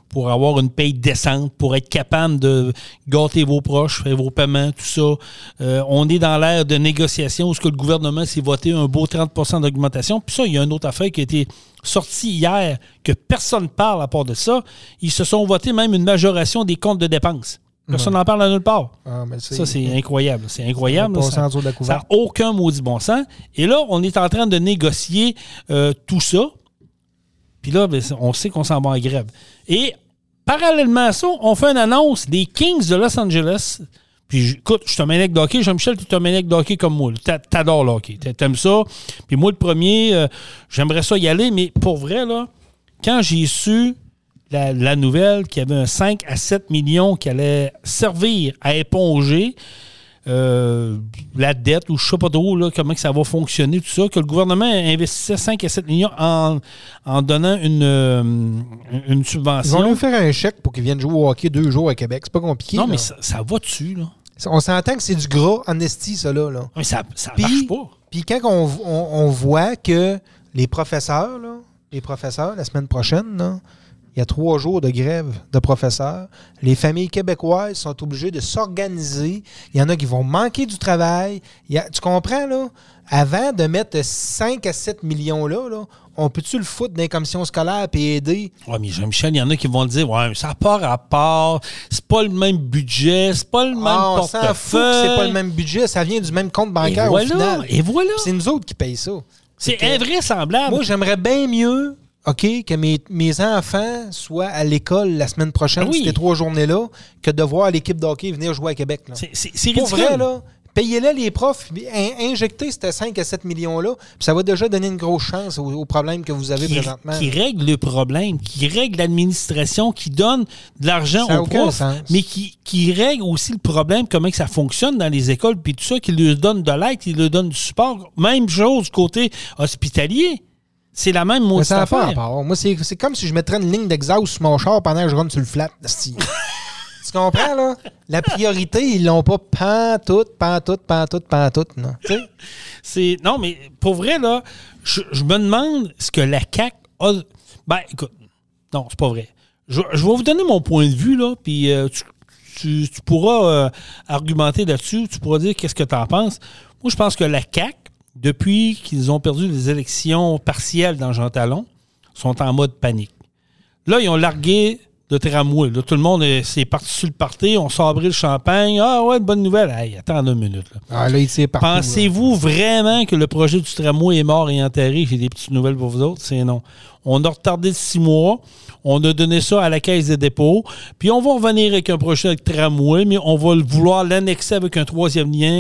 pour avoir une paye décente, pour être capable de gâter vos proches, faire vos paiements, tout ça. Euh, on est dans l'ère de négociation où ce que le gouvernement s'est voté un beau trente pour cent d'augmentation. Puis ça, il y a une autre affaire qui a été sortie hier, que personne ne parle à part de ça. Ils se sont votés même une majoration des comptes de dépenses. Personne n'en ouais. parle à nulle part. Ah, mais c'est, ça, c'est incroyable. C'est incroyable. Ça n'a aucun maudit bon sens. Et là, on est en train de négocier euh, tout ça. Puis là, ben, on sait qu'on s'en va en grève. Et parallèlement à ça, on fait une annonce des Kings de Los Angeles. Puis écoute, je suis un maniaque de hockey. Jean-Michel, tu es un maniaque de hockey comme moi. T'a, t'adores le hockey. T'aimes ça. Puis moi, le premier, euh, j'aimerais ça y aller. Mais pour vrai, là, quand j'ai su... La, la nouvelle qu'il y avait un cinq à sept millions qui allait servir à éponger euh, la dette ou je ne sais pas trop là, comment que ça va fonctionner, tout ça, que le gouvernement investissait cinq à sept millions en, en donnant une, euh, une subvention. Ils vont lui faire un chèque pour qu'ils viennent jouer au hockey deux jours à Québec. C'est pas compliqué. Non, là. mais ça, ça va dessus, là. On s'entend que c'est du gras en esti, ça, là. là. Mais ça ne marche pas. Puis quand on, on, on voit que les professeurs, là, les professeurs, la semaine prochaine, là, il y a trois jours de grève de professeurs. Les familles québécoises sont obligées de s'organiser. Il y en a qui vont manquer du travail. Il y a, tu comprends, là? Avant de mettre cinq à sept millions là, là on peut-tu le foutre dans les commissions scolaires et aider? Oui, mais Jean-Michel, il y en a qui vont dire ouais, ça n'a pas rapport, c'est pas le même budget, c'est pas le même ah, on portefeuille. On s'en fout que c'est pas le même budget, ça vient du même compte bancaire et voilà, au final. Et voilà. C'est nous autres qui payent ça. C'est, c'est invraisemblable. Moi, j'aimerais bien mieux... OK, que mes, mes enfants soient à l'école la semaine prochaine, ah oui. ces trois journées-là, que de voir l'équipe de hockey venir jouer à Québec. Là. C'est, c'est, c'est Pour ridicule. vrai, là, payez-les les profs, in, injectez ces cinq à sept millions-là, puis ça va déjà donner une grosse chance aux, aux problèmes que vous avez qui, présentement. Qui règle le problème, qui règle l'administration, qui donne de l'argent aux profs, sens. mais qui, qui règle aussi le problème, comment que ça fonctionne dans les écoles, puis tout ça, qui leur donne de l'aide, qui leur donne du support. Même chose du côté hospitalier. C'est la même mot. Ça n'a pas rapport. Moi, c'est, c'est comme si je mettrais une ligne d'exhaust sur mon char pendant que je run sur le flat. Tu comprends, là? La priorité, ils l'ont pas pantoute, pantoute, pantoute, pantoute, non. Tu sais? C'est, non, mais pour vrai, là, je, je me demande ce que la C A Q a... Ben, écoute, non, c'est pas vrai. Je, je vais vous donner mon point de vue, là, puis euh, tu, tu, tu pourras euh, argumenter là-dessus, tu pourras dire qu'est-ce que tu en penses. Moi, je pense que la C A Q, depuis qu'ils ont perdu les élections partielles dans Jean Talon, sont en mode panique. Là, ils ont largué de tramway. Là, tout le monde est, c'est parti sur le party, on sabré le champagne. Ah ouais, bonne nouvelle. Hey, attends une minute. Là. Ah, là, il tire partout. Pensez-vous là. vraiment que le projet du tramway est mort et enterré? J'ai des petites nouvelles pour vous autres. C'est non. On a retardé de six mois. On a donné ça à la Caisse des dépôts. Puis on va revenir avec un projet de tramway, mais on va vouloir l'annexer avec un troisième lien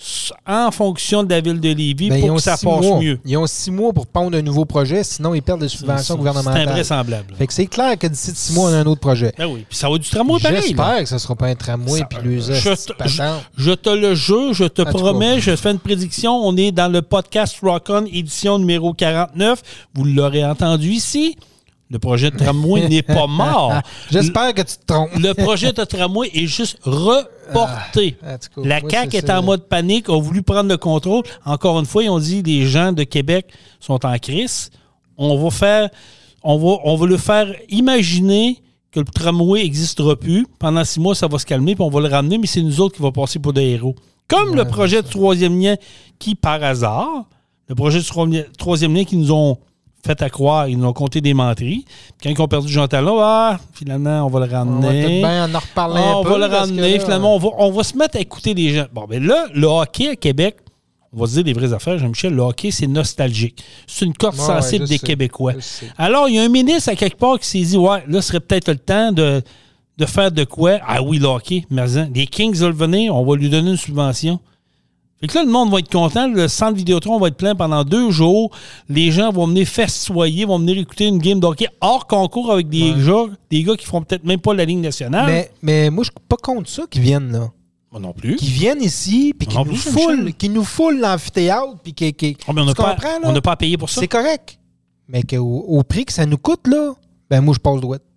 en fonction de la ville de Lévis ben, pour que ça passe mois. mieux. Ils ont six mois pour pondre un nouveau projet, sinon ils perdent des subventions c'est, gouvernementales. C'est invraisemblable. Fait que c'est clair que d'ici six mois, on a un autre projet. Ben oui. Puis ça va du tramway pareil. J'espère là. que ce ne sera pas un tramway ça, puis le je, je, je te le jure, je te en promets, je fais une prédiction. On est dans le podcast Rock On, édition numéro quarante-neuf. Vous l'aurez entendu ici. Le projet de tramway n'est pas mort. J'espère que tu te trompes. Le projet de tramway est juste reporté. Ah, la C A Q est, est en mode panique, a voulu prendre le contrôle. Encore une fois, ils ont dit que les gens de Québec sont en crise. On va faire, on va, on va le faire imaginer que le tramway n'existera plus. Pendant six mois, ça va se calmer, puis on va le ramener, mais c'est nous autres qui va passer pour des héros. Comme ouais, le projet du troisième lien qui, par hasard, le projet du troisième lien qui nous ont fait à croire, ils nous ont compté des menteries. Quand ils ont perdu Jean Talon, ah, finalement, on va le ramener. On va peut-être bien en reparler ah, un on peu. On va le ramener. Là, finalement, on va, on va se mettre à écouter les gens. Bon, ben là, le hockey à Québec, on va se dire des vraies affaires, Jean-Michel, le hockey, c'est nostalgique. C'est une corde ouais, sensible ouais, des sais, Québécois. Alors, il y a un ministre à quelque part qui s'est dit, ouais, là, ce serait peut-être le temps de, de faire de quoi? Ah oui, le hockey, mais les Kings veulent venir, on va lui donner une subvention. Fait que là, le monde va être content. Le centre Vidéotron va être plein pendant deux jours. Les gens vont venir festoyer, vont venir écouter une game de hockey hors concours avec des, ouais. gars, des gars qui feront peut-être même pas la Ligue nationale. Mais, mais moi, je suis pas contre ça qu'ils viennent là. Moi non plus. Qui viennent ici, puis qui nous foulent, qui nous foulent l'amphithéâtre, puis qui, qui oh, on tu pas, comprends, là? On n'a pas à payer pour ça. C'est correct. Mais qu'au, au prix que ça nous coûte, là, ben moi, je passe droite.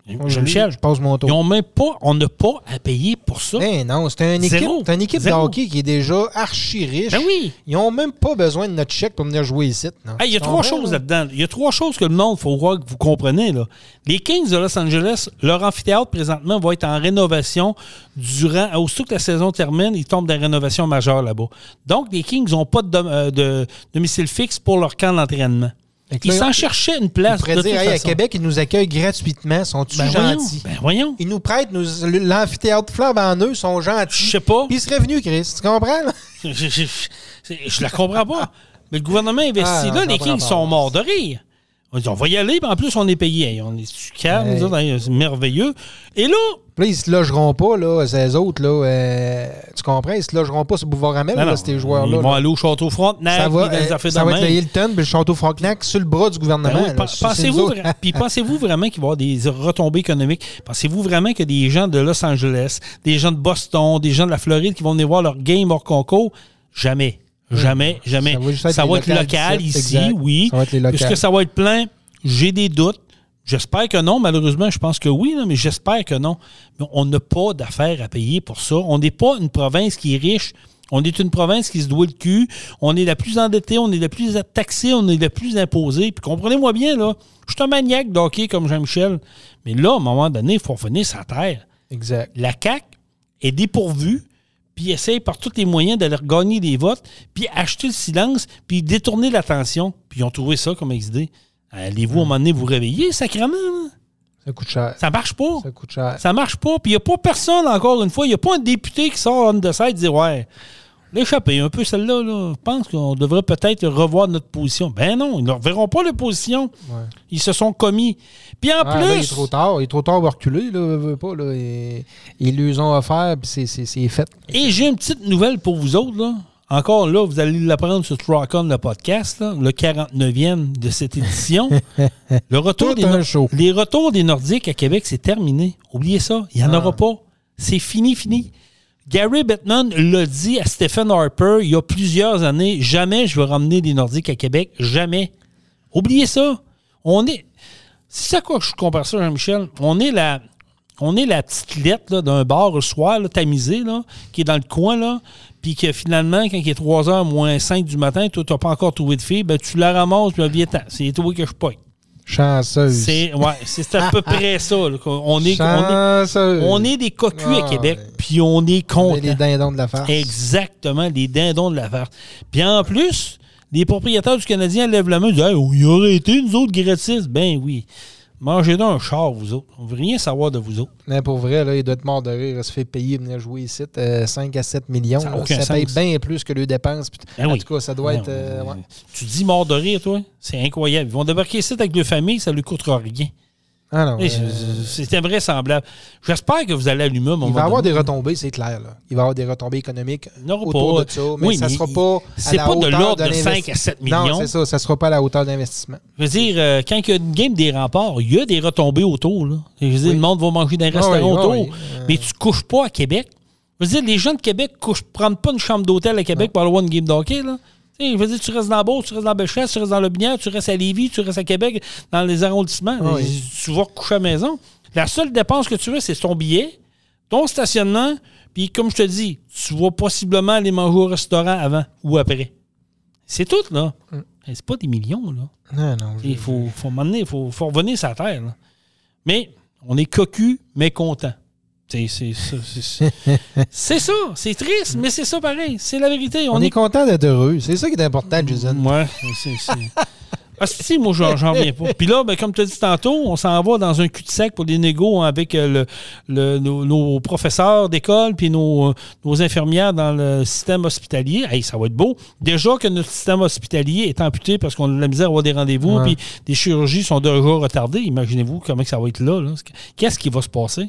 Jean-Michel, je passe mon tour. Ils ont même pas, on n'a pas à payer pour ça. Ben non, c'est une équipe, c'est une équipe de hockey qui est déjà archi riche. Ben oui. Ils n'ont même pas besoin de notre chèque pour venir jouer ici. Il hey, y a trois choses là? là-dedans. Il y a trois choses que le monde, il faut voir que vous comprenez. Là. Les Kings de Los Angeles, leur amphithéâtre présentement va être en rénovation durant, aussitôt que la saison termine, ils tombent dans la rénovation majeure là-bas. Donc, les Kings n'ont pas de, de, de domicile fixe pour leur camp d'entraînement. Ils s'en cherchaient une place. Ils dire, hey, à Québec, ils nous accueillent gratuitement. Sont-ils ben gentils? Voyons, ben voyons. Ils nous prêtent nous, l'amphithéâtre Flambe en eux, sont gentils. Je sais pas. Puis ils seraient venus, Chris. Tu comprends? je, je, je, je, je la comprends pas. Mais le gouvernement investit ah, là, les Kings sont morts de rire. On dit, on va y aller, puis en plus, on est payé. On est calme, hey. C'est merveilleux. Et là... Puis là, ils se logeront pas, là, ces autres, là. Euh, tu comprends? Ils se logeront pas sur Boulevard Amel, là, ces joueurs-là. Ils vont là. aller au Château Frontenac. Ça va, euh, ça va être le Hilton, puis le Château Frontenac sur le bras du gouvernement. Ben oui, là, pensez-vous, puis pensez-vous vraiment qu'il va y avoir des retombées économiques? Pensez-vous vraiment que des gens de Los Angeles, des gens de Boston, des gens de la Floride qui vont venir voir leur game hors concours? Jamais. Jamais, jamais. Ça va, juste ça va être local ici, exact. Oui. Ça va être les locales. Est-ce que ça va être plein? J'ai des doutes. J'espère que non. Malheureusement, je pense que oui, là, mais j'espère que non. Mais on n'a pas d'affaires à payer pour ça. On n'est pas une province qui est riche. On est une province qui se doit le cul. On est la plus endettée, on est la plus taxée, on est la plus imposée. Puis comprenez-moi bien, là, je suis un maniaque de hockey comme Jean-Michel. Mais là, à un moment donné, il faut revenir sa terre. Exact. La C A Q est dépourvue, puis essaye par tous les moyens d'aller gagner des votes, puis acheter le silence, puis détourner l'attention. Puis ils ont trouvé ça comme idée. Allez-vous, à un moment donné, vous réveiller, sacrément? Là? Ça coûte cher. Ça marche pas. Ça coûte cher. Ça marche pas. Puis il n'y a pas personne, encore une fois, il n'y a pas un député qui sort on the side et dit « Ouais, l'échapper un peu celle-là, là. Je pense qu'on devrait peut-être revoir notre position. » Ben non, ils ne reverront pas leur position. Ouais. Ils se sont commis. Puis en ah, plus... Là, il est trop tard. Il est trop tard pour reculer. Là, veut pas, là. Et, ils lui ont offert, puis c'est, c'est, c'est fait. Et j'ai une petite nouvelle pour vous autres, là. Encore là, vous allez l'apprendre sur Rock On, le podcast, là, le quarante-neuvième de cette édition. Le retour des Nord- les retours des Nordiques à Québec, c'est terminé. Oubliez ça, il n'y en ah. aura pas. C'est fini, fini. Gary Bettman l'a dit à Stephen Harper il y a plusieurs années, jamais je vais ramener des Nordiques à Québec, jamais. Oubliez ça. On est... C'est ça quoi que je compare ça, Jean-Michel? On est la... On est la petite lettre là, d'un bar le soir, là, tamisé, là, qui est dans le coin, là, puis que finalement, quand il est trois heures moins cinq du matin, toi, tu n'as pas encore trouvé de fille, ben tu la ramasses, puis viens ten c'est toi que je paye. Chanceuse. C'est, ouais, c'est à peu près ça. Là, on, est, on, est, on est des cocus ah, à Québec, ouais. Puis on est contents. On est les dindons de la farce. Exactement, les dindons de la farce. Puis en plus, les propriétaires du Canadien lèvent la main et disent hey, « on y aurait été, nous autres, gratis. » Ben oui. Mangez donc un char, vous autres. On ne veut rien savoir de vous autres. Mais pour vrai, là, il doit être mort de rire. Il se fait payer venir jouer ici euh, cinq à sept millions. Ça, là, ça paye bien plus que les dépenses. Ben en oui. tout cas, ça doit ben être... Euh, ouais. Tu dis mort de rire, toi? C'est incroyable. Ils vont débarquer ici avec leur famille, ça ne lui coûtera rien. Ah non, euh... C'est invraisemblable. J'espère que vous allez allumer. Il va y avoir des retombées, c'est clair. Là. Il va y avoir des retombées économiques autour pas. de ça. Mais oui, ça ne sera pas c'est à pas la de l'ordre de cinq à sept millions. Non, c'est ça. Ça ne sera pas à la hauteur d'investissement. Je veux dire, euh, quand il y a une game des remparts, il y a des retombées autour. Là. Je veux dire, oui. Le monde va manger dans un restaurant oui, autour. Oui, oui. Mais tu ne couches pas à Québec. Je veux dire, les gens de Québec ne prennent pas une chambre d'hôtel à Québec non. pour aller voir une game d'hockey. Là. Je veux dire, tu restes dans la Beauce, tu restes dans la Bellechasse, tu restes dans le Binière, tu restes à Lévis, tu restes à Québec, dans les arrondissements. Oui. Tu vas coucher à la maison. La seule dépense que tu veux, c'est ton billet, ton stationnement, puis comme je te dis, tu vas possiblement aller manger au restaurant avant ou après. C'est tout, là. Mm. C'est pas des millions, là. Non, non. Il faut, faut m'emmener, il faut, faut revenir sur la terre, là. Mais on est cocu, mais content. C'est, c'est, c'est, c'est, c'est ça, c'est triste, mais c'est ça pareil, c'est la vérité. On, on est, est content d'être heureux, c'est ça qui est important, Jason. Ouais, c'est... c'est... Ah, si, moi, j'en, j'en reviens pas. Puis là, ben, comme tu as dit tantôt, on s'en va dans un cul-de-sac pour des négos avec le, le, nos, nos professeurs d'école puis nos, nos infirmières dans le système hospitalier. Hey, ça va être beau. Déjà que notre système hospitalier est amputé parce qu'on a de la misère à avoir des rendez-vous puis des chirurgies sont déjà retardées. Imaginez-vous comment ça va être là, là. Qu'est-ce qui va se passer?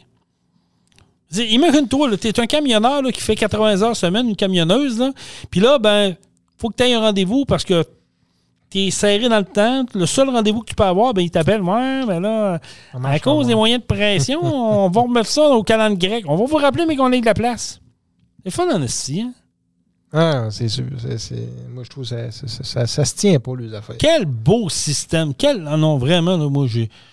Imagine-toi, tu es un camionneur là, qui fait quatre-vingts heures semaine, une camionneuse, là. Puis là, ben, faut que tu aies un rendez-vous parce que tu es serré dans le temps. Le seul rendez-vous que tu peux avoir, ben, il t'appelle. Ouais, mais là, à cause des moyens de pression, on va remettre ça au calendrier grec. On va vous rappeler, mais qu'on ait de la place. C'est fun en esti, hein? Ah, c'est sûr. C'est, c'est... Moi, je trouve que ça, ça, ça, ça, ça se tient pas, les affaires. Quel beau système. Quel... Ah non, vraiment, là, moi, j'ai...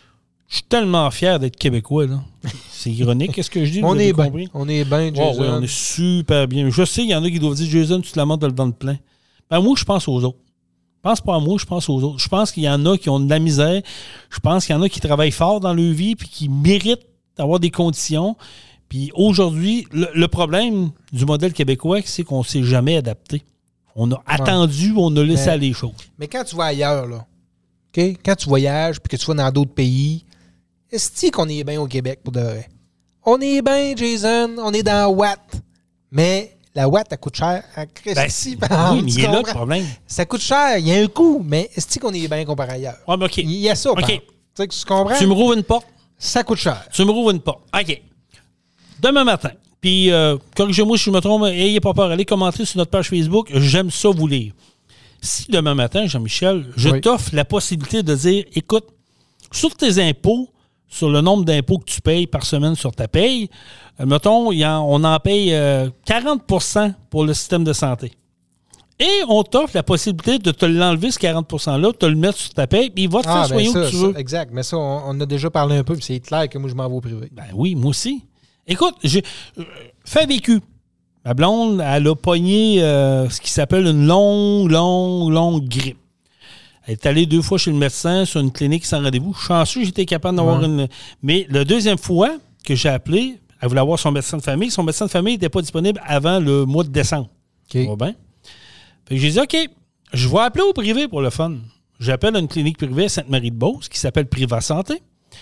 Je suis tellement fier d'être Québécois, là. C'est ironique, qu'est-ce que je dis? On vous est avez bien. On est bien, Jason. Oh, oui, on est super bien. Je sais, il y en a qui doivent dire, Jason, tu te la montes dans le ventre plein. Ben, moi, je pense aux autres. Je pense pas à moi, je pense aux autres. Je pense qu'il y en a qui ont de la misère. Je pense qu'il y en a qui travaillent fort dans leur vie puis qui méritent d'avoir des conditions. Puis aujourd'hui, le, le problème du modèle québécois, c'est qu'on ne s'est jamais adapté. On a attendu, ouais. on a laissé mais, aller les choses. Mais quand tu vas ailleurs, là, okay? Quand tu voyages puis que tu vas dans d'autres pays, est-ce qu'on est bien au Québec pour de vrai? On est bien, Jason, on est dans Watt. Mais la Watt, elle coûte cher à Christy. Ben, oui, mais il est là le problème. Ça coûte cher, il y a un coût, mais est-ce qu'on est bien comparé ailleurs? Ouais, mais OK. Il y a ça, OK. Tu sais que tu comprends? Tu me rouvres une porte? Ça coûte cher. Tu me rouvres une porte. OK. Demain matin, puis euh, corrigez-moi si je me trompe, ayez pas peur, allez commenter sur notre page Facebook. J'aime ça vous lire. Si demain matin, Jean-Michel, je oui. t'offre la possibilité de dire, écoute, sur tes impôts, sur le nombre d'impôts que tu payes par semaine sur ta paye, euh, mettons, y en, on en paye euh, quarante pour cent pour le système de santé. Et on t'offre la possibilité de te l'enlever, ce quarante pour cent-là, de te le mettre sur ta paye, puis il va te ah, faire soigner où tu ça, veux. Exact, mais ça, on, on a déjà parlé un peu, puis c'est clair que moi, je m'en vais au privé. Ben oui, moi aussi. Écoute, j'ai euh, fait vécu. Ma blonde, elle a pogné euh, ce qui s'appelle une longue, longue, longue grippe. Elle est allée deux fois chez le médecin sur une clinique sans rendez-vous. Chanceux, j'étais capable d'avoir ouais. une... Mais la deuxième fois que j'ai appelé, elle voulait avoir son médecin de famille. Son médecin de famille n'était pas disponible avant le mois de décembre. OK. Ça va bien? Fait que j'ai dit, OK, je vais appeler au privé pour le fun. J'appelle une clinique privée à Sainte-Marie-de-Beauce qui s'appelle Priva Santé.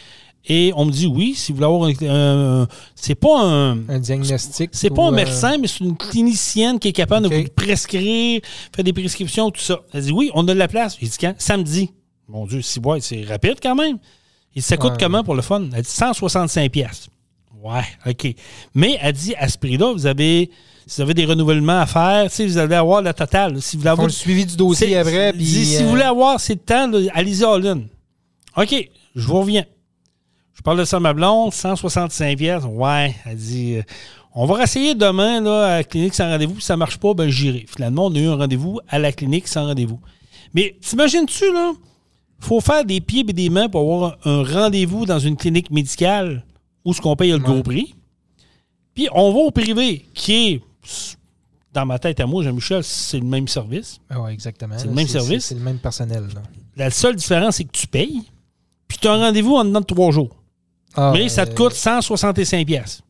Et on me dit, oui, si vous voulez avoir un... un c'est pas un... Un diagnostic. C'est pas un médecin, euh... mais c'est une clinicienne qui est capable okay. de vous prescrire, faire des prescriptions, tout ça. Elle dit, oui, on a de la place. J'ai dit, quand? Samedi. Mon Dieu, si ouais, c'est rapide quand même. Et ça coûte ouais. comment pour le fun? Elle dit, cent soixante-cinq piastres. Ouais, OK. Mais elle dit, à ce prix-là, vous avez... Si vous avez des renouvellements à faire, tu sais, vous allez avoir la totale. Si vous voulez avoir... le suivi du dossier après. Puis, si euh... vous voulez avoir, c'est le temps, là, allez-y all-in. OK, je vous reviens. Je parle de ça à ma blonde, cent soixante-cinq piastres. Ouais, elle dit, euh, on va essayer demain là, à la clinique sans rendez-vous. Si ça ne marche pas, ben j'irai. Finalement, on a eu un rendez-vous à la clinique sans rendez-vous. Mais t'imagines-tu, là, il faut faire des pieds et des mains pour avoir un rendez-vous dans une clinique médicale où ce qu'on paye le ouais. gros prix. Puis on va au privé, qui est, dans ma tête à moi, Jean-Michel, c'est le même service. Ah oui, exactement. C'est le même c'est, service. C'est, c'est le même personnel. Là. La seule différence, c'est que tu payes, puis tu as un rendez-vous en dedans de trois jours. Ah, mais ça te coûte cent soixante-cinq piastres.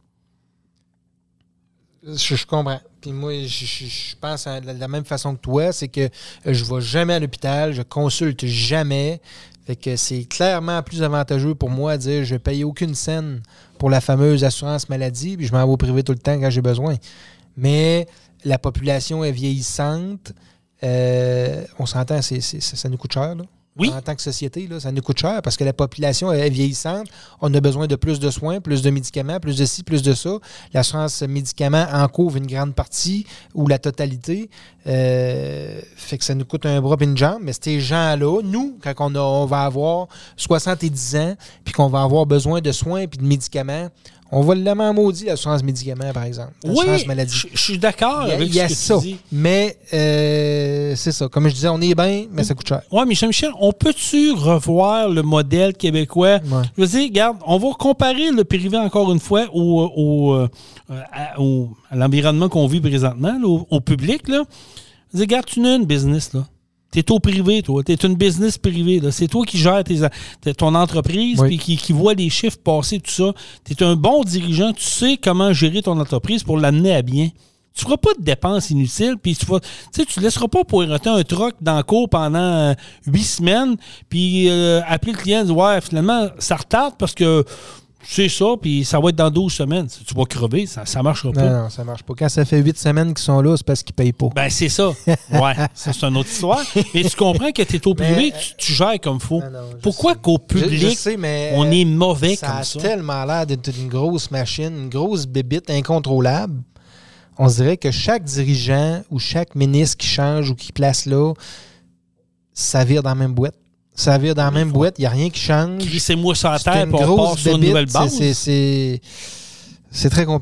Je, je comprends. Puis moi, je, je, je pense de la même façon que toi, c'est que je ne vais jamais à l'hôpital, je consulte jamais. Fait que c'est clairement plus avantageux pour moi de dire je ne vais payer aucune scène pour la fameuse assurance maladie, puis je m'en vais au privé tout le temps quand j'ai besoin. Mais la population est vieillissante. Euh, on s'entend, c'est, c'est, ça, ça nous coûte cher, là. Oui. En tant que société, là, ça nous coûte cher parce que la population est vieillissante. On a besoin de plus de soins, plus de médicaments, plus de ci, plus de ça. L'assurance médicaments en couvre une grande partie ou la totalité. Euh, fait que ça nous coûte un bras et une jambe. Mais ces gens-là, nous, quand on, a, on va avoir soixante-dix ans puis qu'on va avoir besoin de soins et de médicaments, on va le l'amant maudit, l'assurance médicaments, par exemple. L'assurance oui, maladie. Je suis d'accord il y a, avec il y a ce que ça, tu dis. Mais euh, c'est ça. Comme je disais, on est bien, mais ça coûte cher. Oui, mais Jean-Michel, on peut-tu revoir le modèle québécois? Ouais. Je veux dire, regarde, on va comparer le privé encore une fois au, au, euh, à, au, à l'environnement qu'on vit présentement, là, au, au public. Là. Je veux dire, regarde, tu n'as une business, là. T'es au privé, toi. T'es une business privée. Là. C'est toi qui gères tes, ton entreprise puis oui. qui, qui voit les chiffres passer, tout ça. T'es un bon dirigeant. Tu sais comment gérer ton entreprise pour l'amener à bien. Tu feras pas de dépenses inutiles puis tu vas, tu sais, tu laisseras pas poireauter un troc dans le cours pendant huit semaines puis euh, appeler le client et dire « Ouais, finalement, ça retarde parce que c'est ça, puis ça va être dans douze semaines. Tu vas crever, ça ne marchera pas. Non, non, ça marche pas. Quand ça fait huit semaines qu'ils sont là, c'est parce qu'ils ne payent pas. Ben, c'est ça. Ouais, ça, c'est une autre histoire. Mais tu comprends que tu es au privé, tu, tu gères comme il faut. Non, non, pourquoi sais. Qu'au public, je, je sais, mais on est mauvais ça comme ça? Ça a tellement l'air d'être une grosse machine, une grosse bébite incontrôlable. On se dirait que chaque dirigeant ou chaque ministre qui change ou qui place là, ça vire dans la même boîte. Ça vire dans la même boîte, il n'y a rien qui change. Crissez-moi sur la terre pour on part sur une nouvelle base. C'est, c'est, c'est, c'est très compliqué.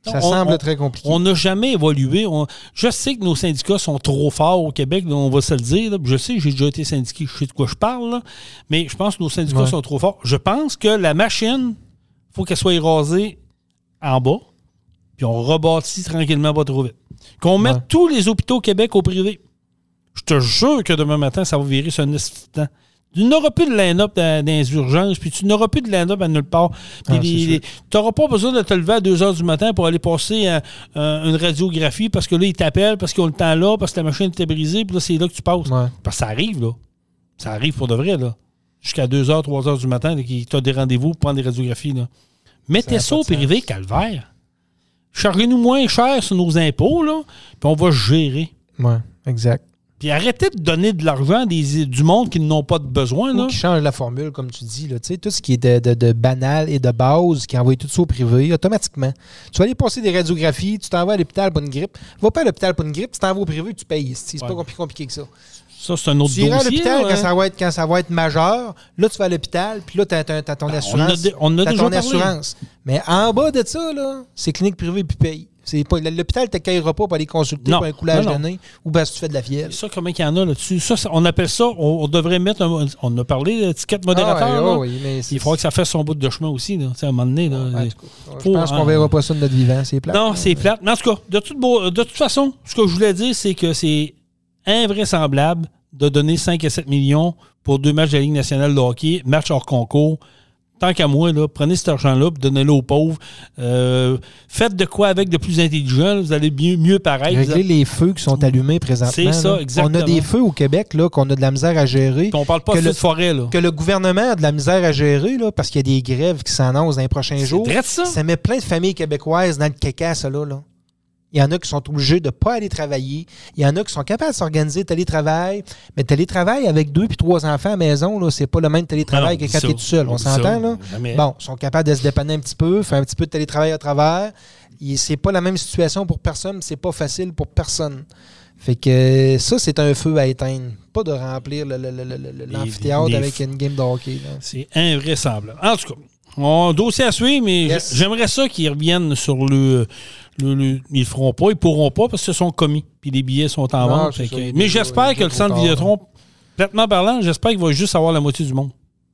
Ça on, semble on, très compliqué. On n'a jamais évolué. On, je sais que nos syndicats sont trop forts au Québec, là, on va se le dire. Là. Je sais que j'ai déjà été syndiqué, je sais de quoi je parle, là. Mais je pense que nos syndicats ouais. sont trop forts. Je pense que la machine, il faut qu'elle soit érasée en bas, puis on rebâtit tranquillement pas trop vite. Qu'on mette ouais. tous les hôpitaux au Québec au privé. Je te jure que demain matin, ça va virer sur un instant. Tu n'auras plus de line-up dans, dans les urgences, puis tu n'auras plus de line-up à nulle part. Ah, tu n'auras pas besoin de te lever à deux heures du matin pour aller passer à, à une radiographie parce que là, ils t'appellent, parce qu'ils ont le temps là, parce que la machine était brisée, puis là, c'est là que tu passes. Ouais. Parce que ça arrive, là. Ça arrive pour de vrai, là. Jusqu'à deux heures, trois heures du matin, tu as des rendez-vous pour prendre des radiographies, là. Mettez ça, ça au privé, calvaire. Chargez-nous moins cher sur nos impôts, là, puis on va gérer. Oui, exact. Puis arrêtez de donner de l'argent à des, du monde qui n'ont pas de besoin. Là. Ou qui change la formule, comme tu dis. Là. Tout ce qui est de, de, de banal et de base, qui envoie tout ça au privé, automatiquement. Tu vas aller passer des radiographies, tu t'envoies à l'hôpital pour une grippe. Va pas à l'hôpital pour une grippe, tu t'envoies au privé, tu payes. C'est ouais. pas plus compliqué que ça. Ça, c'est un autre tu dossier. Tu iras à l'hôpital ouais. quand, ça va être, quand ça va être majeur. Là, tu vas à l'hôpital, puis là, tu as, as, as ton ben, assurance. On a, on a as déjà ton parlé. assurance. Mais en bas de ça, là, c'est clinique privée puis paye. C'est pas, l'hôpital ne t'accueillera pas pour aller consulter non, pour un coulage non, non. de nez ou parce que tu fais de la fièvre. Ça, comment il y en a là-dessus? Ça, on appelle ça, on, on devrait mettre, un, on a parlé d'étiquette modérateur. Ah, ouais, là. Oui, mais il faudrait que ça fasse son bout de chemin aussi, là, à un moment donné. Là, en tout cas, faut, je pense qu'on ne verra pas ça de notre vivant, c'est plate. Non, c'est plate. Mais en tout cas, de, tout beau, de toute façon, ce que je voulais dire, c'est que c'est invraisemblable de donner cinq à sept millions pour deux matchs de la Ligue nationale de hockey, match hors concours. Tant qu'à moi, là, prenez cet argent-là et donnez-le aux pauvres. Euh, faites de quoi avec de plus intelligent, là, vous allez mieux, mieux paraître. Régler les feux qui sont allumés présentement. C'est ça, là. exactement. On a des feux au Québec là, qu'on a de la misère à gérer. Puis on parle pas de feux de forêt. Là. Que le gouvernement a de la misère à gérer là, parce qu'il y a des grèves qui s'annoncent dans les prochains c'est jours. Ça. ça met plein de familles québécoises dans le caca, ça là. là. Il y en a qui sont obligés de ne pas aller travailler. Il y en a qui sont capables de s'organiser télétravail. Mais télétravail avec deux puis trois enfants à la maison, là, c'est pas le même télétravail non, que quand tu es tout seul. On, on s'entend, là? Jamais. Bon, ils sont capables de se dépanner un petit peu, faire un petit peu de télétravail à travers. Et c'est pas la même situation pour personne, c'est pas facile pour personne. Fait que ça, c'est un feu à éteindre. Pas de remplir le, le, le, le, l'amphithéâtre les, les avec f... une game de hockey. Là. C'est invraisemblable. En tout cas, on dossier à suivre, mais yes. j'aimerais ça qu'ils reviennent sur le, le, le... Ils le feront pas, ils pourront pas parce que ce sont commis. Puis les billets sont en vente. Ça, que... Mais j'espère que le centre Vidéotron, complètement parlant, j'espère qu'il va juste avoir la moitié du monde.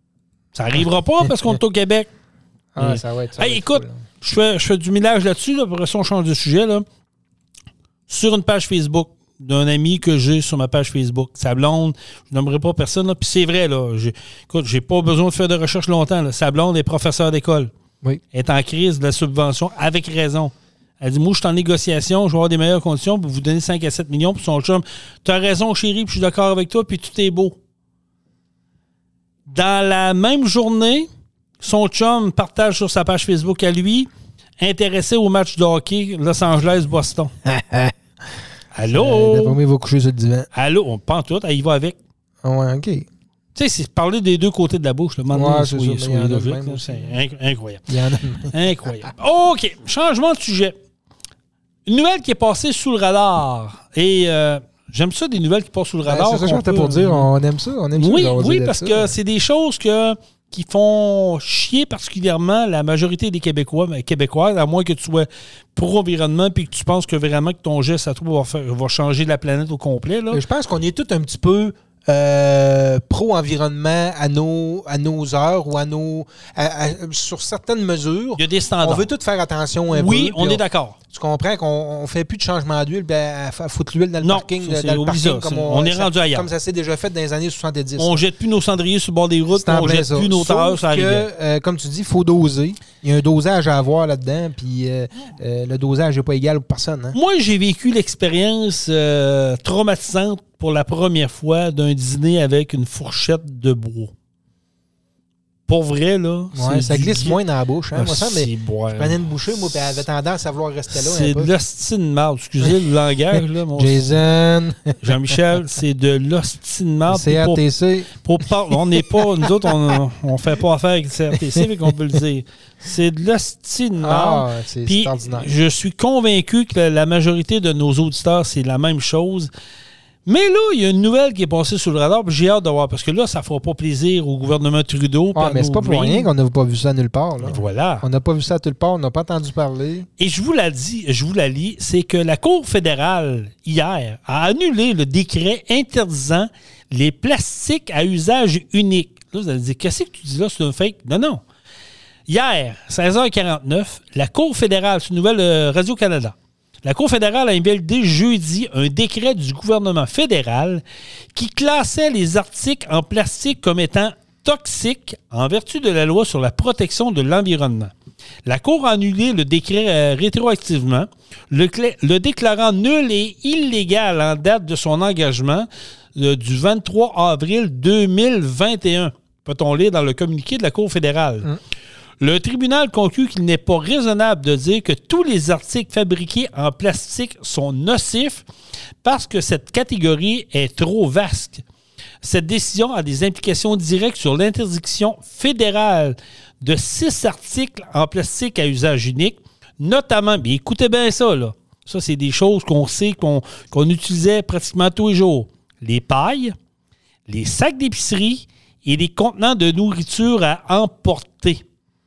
Ça n'arrivera pas parce qu'on est au Québec. Ah, mais... ça va être ça. Hey, va être écoute, cool, je fais, je fais du millage là-dessus. Là, après ça, on change de sujet. Là. Sur une page Facebook d'un ami que j'ai sur ma page Facebook. Sa blonde, je n'aimerais pas personne. Là. Puis c'est vrai, là. J'ai, écoute, j'ai pas besoin de faire de recherche longtemps. Là. Sa blonde est professeure d'école. Oui. Elle est en crise de la subvention, avec raison. Elle dit, moi, je suis en négociation, je vais avoir des meilleures conditions pour vous donner cinq à sept millions pour son chum. Tu as raison, chérie, puis je suis d'accord avec toi, puis tout est beau. Dans la même journée, son chum partage sur sa page Facebook à lui, intéressé au match de hockey Los Angeles-Boston. Allô? Euh, D'après moi, il va coucher sur le divan. Allô? On pense tout, elle y va avec. Ah ouais, OK. Tu sais, c'est parler des deux côtés de la bouche. Le moment ouais, c'est soyez, ça, soyez logique, là, c'est inc- incroyable. Il y en a incroyable. OK, changement de sujet. Une nouvelle qui est passée sous le radar. Et euh, j'aime ça, des nouvelles qui passent sous le radar. Ouais, c'est ça que je m'étais pour dire. On aime ça. On aime oui, ça oui, parce ça. que c'est des choses que... qui font chier particulièrement la majorité des Québécois, mais Québécoises, à moins que tu sois pro-environnement et que tu penses que vraiment que ton geste à toi va, faire, va changer la planète au complet. Là. Je pense qu'on est tous un petit peu euh, pro-environnement à nos, à nos heures ou à nos à, à, sur certaines mesures. Il y a des standards. On veut tous faire attention un oui, peu. Oui, on est on, d'accord. Tu comprends qu'on ne fait plus de changement d'huile à, à foutre l'huile dans le non, parking. Ça, dans le parking ça, comme on, on est ça, rendu ailleurs. Comme ça s'est déjà fait dans les années soixante-dix. On ne jette plus nos cendriers sur le bord des routes, on ne jette ça. plus nos tailleurs sur la rivière. Euh, comme tu dis, il faut doser. Il y a un dosage à avoir là-dedans, puis euh, euh, le dosage n'est pas égal pour personne. Hein? Moi, j'ai vécu l'expérience euh, traumatisante pour la première fois d'un dîner avec une fourchette de bois. Pour vrai, là. Ouais, ça glisse du... moins dans la bouche. Hein? Ah, moi, ça, mais boire. Je prenais une bouchée, moi, puis elle avait tendance à vouloir rester là. C'est de l'hostie de marde. Excusez le langage, là. Mon... Jason. Jean-Michel, c'est de l'hostie de marde. C R T C. Pour, pour par... On n'est pas, nous autres, on ne fait pas affaire avec le C R T C, mais qu'on peut le dire. C'est de l'hostie de marde. Ah, c'est, puis, c'est ordinaire. Je suis convaincu que la majorité de nos auditeurs, c'est la même chose. Mais là, il y a une nouvelle qui est passée sous le radar, puis j'ai hâte de voir, parce que là, ça ne fera pas plaisir au gouvernement Trudeau. Ah, mais c'est pas pour rien qu'on n'a pas vu ça nulle part. Là. Voilà. On n'a pas vu ça nulle part, on n'a pas entendu parler. Et je vous la dis, je vous la lis, c'est que la Cour fédérale, hier, a annulé le décret interdisant les plastiques à usage unique. Là, vous allez dire, qu'est-ce que tu dis là, c'est un fake? Non, non. Hier, seize heures quarante-neuf, la Cour fédérale, c'est une nouvelle euh, Radio-Canada, la Cour fédérale a invalidé jeudi un décret du gouvernement fédéral qui classait les articles en plastique comme étant toxiques en vertu de la loi sur la protection de l'environnement. La Cour a annulé le décret euh, rétroactivement, le, clé, le déclarant nul et illégal en date de son engagement euh, du vingt-trois avril deux mille vingt et un. Peut-on lire dans le communiqué de la Cour fédérale? Mmh. Le tribunal conclut qu'il n'est pas raisonnable de dire que tous les articles fabriqués en plastique sont nocifs parce que cette catégorie est trop vaste. Cette décision a des implications directes sur l'interdiction fédérale de six articles en plastique à usage unique, notamment, bien, écoutez bien ça, là. Ça, c'est des choses qu'on sait qu'on, qu'on utilisait pratiquement tous les jours. Les pailles, les sacs d'épicerie et les contenants de nourriture à emporter.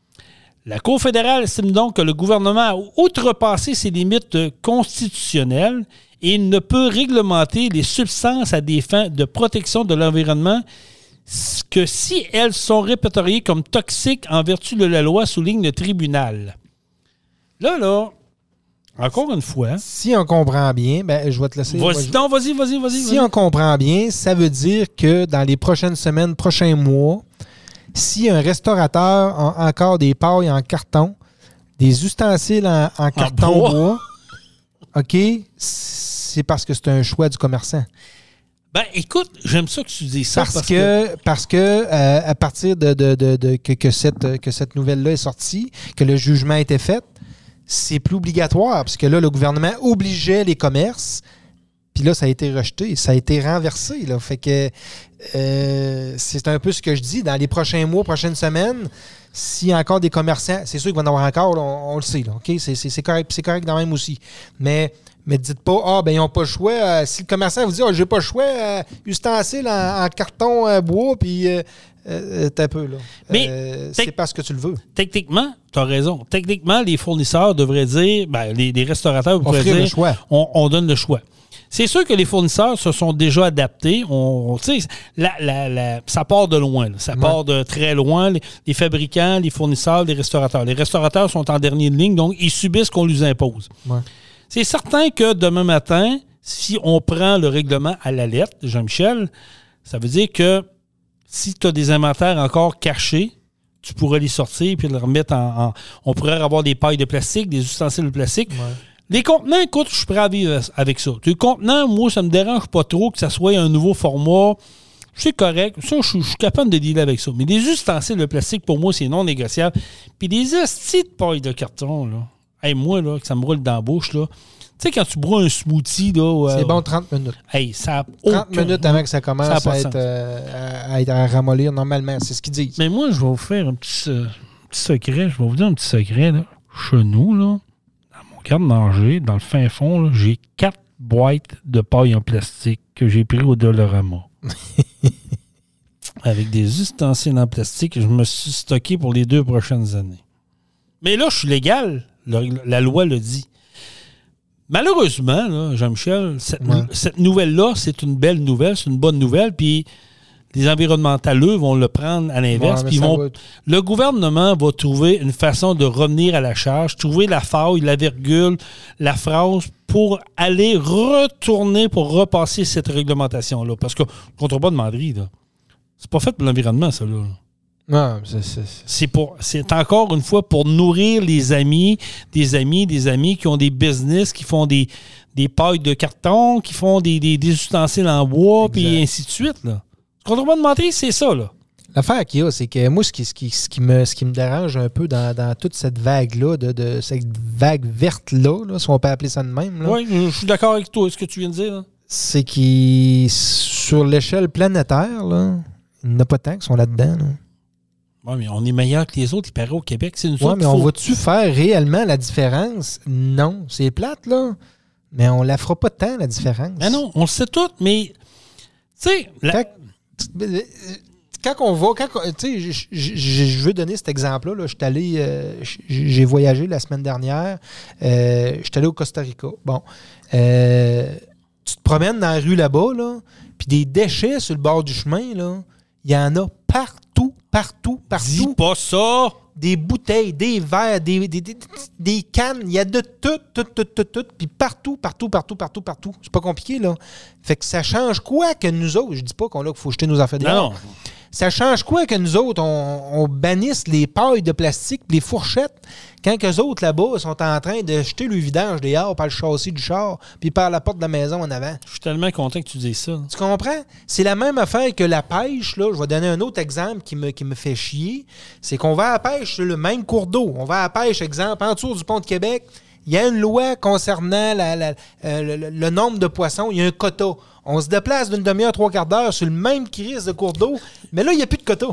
La Cour fédérale estime donc que le gouvernement a outrepassé ses limites constitutionnelles et il ne peut réglementer les substances à des fins de protection de l'environnement que si elles sont répertoriées comme toxiques en vertu de la loi, souligne le tribunal. Là, là, encore une fois... Si on comprend bien, ben je vais te laisser... Vas-y, non, vas-y, vas-y, vas-y. Si vas-y. on comprend bien, ça veut dire que dans les prochaines semaines, prochains mois... Si un restaurateur a encore des pailles en carton, des ustensiles en, en carton bois, bois, OK, c'est parce que c'est un choix du commerçant. Ben, écoute, j'aime ça que tu dis ça. Parce, parce que, que, parce que euh, à partir de, de, de, de que, que, cette, que cette nouvelle-là est sortie, que le jugement a été fait, c'est plus obligatoire, parce que là, le gouvernement obligeait les commerces. Puis là, ça a été rejeté, ça a été renversé. Là. Fait que euh, c'est un peu ce que je dis. Dans les prochains mois, prochaines semaines, s'il y a encore des commerçants, c'est sûr qu'il va y en avoir encore, là, on, on le sait. Là, okay? c'est, c'est, c'est correct, c'est correct dans même aussi. Mais mais dites pas, ah, ben ils n'ont pas le choix. Euh, si le commerçant vous dit, ah, oh, j'ai pas le choix, euh, ustensile en, en carton euh, bois, puis euh, euh, t'as un peu, là. Mais euh, tec- c'est parce que tu le veux. Techniquement, tu as raison. Techniquement, les fournisseurs devraient dire, ben, les, les restaurateurs pourraient Offrir dire, le choix. On, on donne le choix. C'est sûr que les fournisseurs se sont déjà adaptés. On, on, la, la, la, ça part de loin. Là. Ça ouais. part de très loin. Les, les fabricants, les fournisseurs, les restaurateurs. Les restaurateurs sont en dernière ligne, donc ils subissent ce qu'on lui impose. Ouais. C'est certain que demain matin, si on prend le règlement à la lettre, Jean-Michel, ça veut dire que si tu as des inventaires encore cachés, tu pourrais les sortir et les remettre en, en... On pourrait avoir des pailles de plastique, des ustensiles de plastique. Ouais. Les contenants, écoute, je suis prêt à vivre avec ça. Les contenants, moi, ça me dérange pas trop que ça soit un nouveau format. C'est correct. Ça, je suis capable de dealer avec ça. Mais des ustensiles de plastique, pour moi, c'est non négociable. Puis des hosties de paille de carton, là. Hey, moi, là, que ça me roule dans la bouche, là. Tu sais, quand tu bois un smoothie, là... C'est euh, bon minutes. Hey, ça a trente aucun... minutes avant que ça commence ça à, être, euh, à être à ramollir normalement. C'est ce qu'ils disent. Mais moi, je vais vous faire un petit, euh, petit secret. Je vais vous dire un petit secret, là. Chez nous, là, garde-manger, dans le fin fond, là, j'ai quatre boîtes de paille en plastique que j'ai pris au Dollarama. Avec des ustensiles en plastique que je me suis stocké pour les deux prochaines années. Mais là, je suis légal. Le, la loi le dit. Malheureusement, là, Jean-Michel, cette, ouais. cette nouvelle-là, c'est une belle nouvelle, c'est une bonne nouvelle, puis les environnementaleux vont le prendre à l'inverse. Ouais, puis vont, va... Le gouvernement va trouver une façon de revenir à la charge, trouver la faille, la virgule, la phrase pour aller retourner, pour repasser cette réglementation-là. Parce que contre pas de manderie, là, c'est pas fait pour l'environnement, ça. Là. Non, c'est, c'est... C'est, pour, c'est encore une fois pour nourrir les amis, des amis, des amis qui ont des business, qui font des, des pailles de carton, qui font des, des, des ustensiles en bois, puis ainsi de suite, là. Contre-bande de menterie, c'est ça, là. L'affaire qu'il y a, c'est que moi, ce qui, ce qui, ce qui, me, ce qui me dérange un peu dans, dans toute cette vague-là, de, de cette vague verte-là, là, si on peut appeler ça de même. Là, oui, je suis d'accord avec toi, ce que tu viens de dire. Là. C'est que sur l'échelle planétaire, là, il n'y en a pas tant qui sont là-dedans. Là. Oui, mais on est meilleur que les autres, il paraît, au Québec. C'est une Oui, mais faut... on va-tu faire réellement la différence? Non. C'est plate, là. mais on la fera pas tant, la différence. Ben non, on le sait tout, mais, tu sais... La... Quand, quand on va... Quand, tu sais, je veux donner cet exemple-là. Là, j'étais allé... Euh, j'ai voyagé la semaine dernière. Euh, j'étais allé au Costa Rica. Bon. Euh, tu te promènes dans la rue là-bas, là, puis des déchets sur le bord du chemin, là, il y en a partout, partout, partout. Dis pas ça! Des bouteilles, des verres, des, des, des, des cannes, il y a de tout, tout, tout, tout, tout, puis partout, partout, partout, partout, partout. C'est pas compliqué, là. Fait que ça change quoi que nous autres, je dis pas qu'on là qu'il faut jeter nos affaires dehors. Non. Ça change quoi que nous autres, on, on bannisse les pailles de plastique, les fourchettes, quand qu'eux autres, là-bas, sont en train de jeter le vidange dehors par le châssis du char, puis par la porte de la maison en avant. Je suis tellement content que tu dises ça. Tu comprends? C'est la même affaire que la pêche, là. Je vais donner un autre exemple qui me, qui me fait chier. C'est qu'on va à la pêche sur le même cours d'eau. On va à la pêche, exemple, en dessous du pont de Québec. Il y a une loi concernant la, la, euh, le, le nombre de poissons. Il y a un quota. On se déplace d'une demi-heure, trois quarts d'heure sur le même crise de cours d'eau, mais là, il n'y a plus de quota.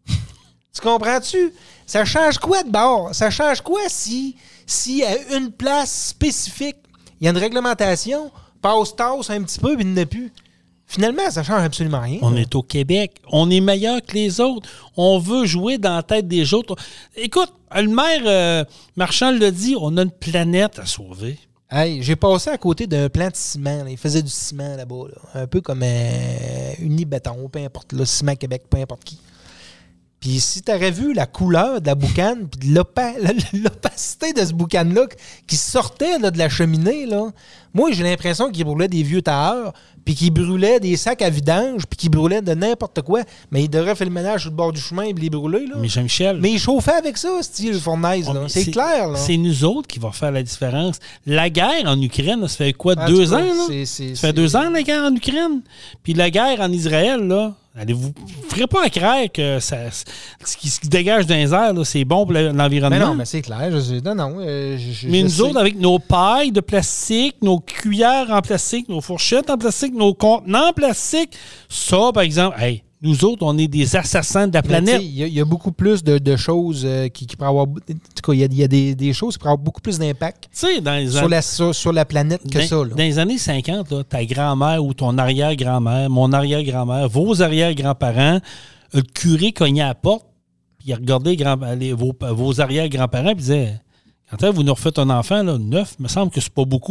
Tu comprends-tu? Ça change quoi de bord? Ça change quoi si, si à une place spécifique, il y a une réglementation, passe-tasse un petit peu, puis il n'y en a plus? Finalement, ça change absolument rien. On est au Québec. On est meilleur que les autres. On veut jouer dans la tête des autres. Écoute, le maire euh, Marchand l'a dit, on a une planète à sauver. Hey, j'ai passé à côté d'un plant de ciment. Là. Il faisait du ciment là-bas. Là. Un peu comme euh, Unibéton, peu importe. Là, Ciment Québec, peu importe qui. Puis si tu aurais vu la couleur de la boucane puis de l'opa- l'opacité de ce boucane-là qui sortait là, de la cheminée, là, moi, j'ai l'impression qu'il brûlait des vieux tailleurs puis qu'il brûlait des sacs à vidange puis qu'il brûlait de n'importe quoi. Mais il devrait faire le ménage sur le bord du chemin et les brûler. Là. Mais Jean-Michel... Mais il chauffait avec ça, style fournaise. Oh, là. C'est, c'est clair. Là. C'est nous autres qui va faire la différence. La guerre en Ukraine, ça fait quoi, ah, deux vois, ans? Là? C'est, c'est, ça fait c'est... deux ans, la guerre en Ukraine. Puis la guerre en Israël, là, allez-vous ne ferez pas à croire que ça, ce qui se dégage dans les airs, là, c'est bon pour l'environnement. Mais non, mais c'est clair. Je sais, non, non. Euh, je, mais je nous sais. autres, avec nos pailles de plastique, nos cuillères en plastique, nos fourchettes en plastique, nos contenants en plastique, ça, par exemple, hey, nous autres, on est des assassins de la planète. Il y, y a beaucoup plus de, de choses euh, qui, qui pourraient avoir... En tout cas, il y, y a des, des choses qui pourraient avoir beaucoup plus d'impact dans les sur, an... la, sur, sur la planète que dans, ça. Là. Dans les années cinquante, là, ta grand-mère ou ton arrière-grand-mère, mon arrière-grand-mère, vos arrière-grands-parents, le curé cognait à la porte, puis il regardait grand, les, vos, vos arrière-grands-parents, puis disait « Quand vous nous refaites un enfant, là, neuf, me semble que c'est pas beaucoup. »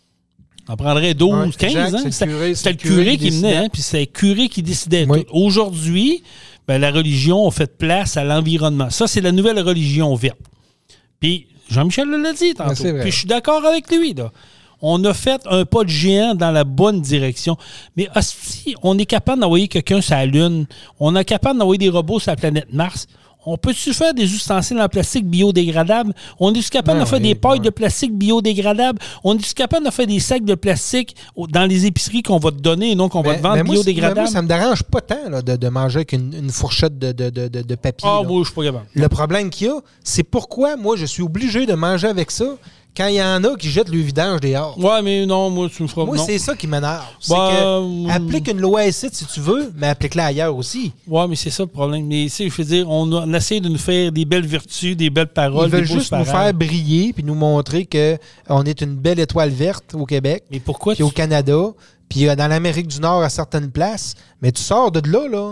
On prendrait douze, ouais, quinze ans. C'était le, c'était le curé, curé qui, qui venait, hein, puis c'est le curé qui décidait. Oui. Tout. Aujourd'hui, ben, la religion a fait place à l'environnement. Ça, c'est la nouvelle religion verte. Puis Jean-Michel l'a dit tantôt. Ben, puis je suis d'accord avec lui. Là. On a fait un pas de géant dans la bonne direction. Mais hostie, on est capable d'envoyer quelqu'un sur la Lune. On est capable d'envoyer des robots sur la planète Mars. On peut-tu faire des ustensiles en plastique biodégradable? On est-tu capable ben de faire oui, des pailles ouais. de plastique biodégradable? On est-tu capable de faire des sacs de plastique dans les épiceries qu'on va te donner et non qu'on ben, va te vendre ben moi, biodégradable? Moi, ça me dérange pas tant là, de, de manger avec une, une fourchette de, de, de, de papier. Ah, moi, je suis pas capable. Le problème qu'il y a, c'est pourquoi moi, je suis obligé de manger avec ça quand il y en a qui jettent le vidange dehors. Ouais, mais non, moi, tu me feras... Moi, non. c'est ça qui m'énerve. C'est bah, que, applique une loi ici si tu veux, mais applique-la ailleurs aussi. Ouais, mais c'est ça le problème. Mais ici, je veux dire, on, a, on essaie de nous faire des belles vertus, des belles paroles, Ils veulent des beaux juste nous faire briller puis nous montrer qu'on est une belle étoile verte au Québec. Mais pourquoi puis tu... au Canada, puis dans l'Amérique du Nord à certaines places. Mais tu sors de là, là,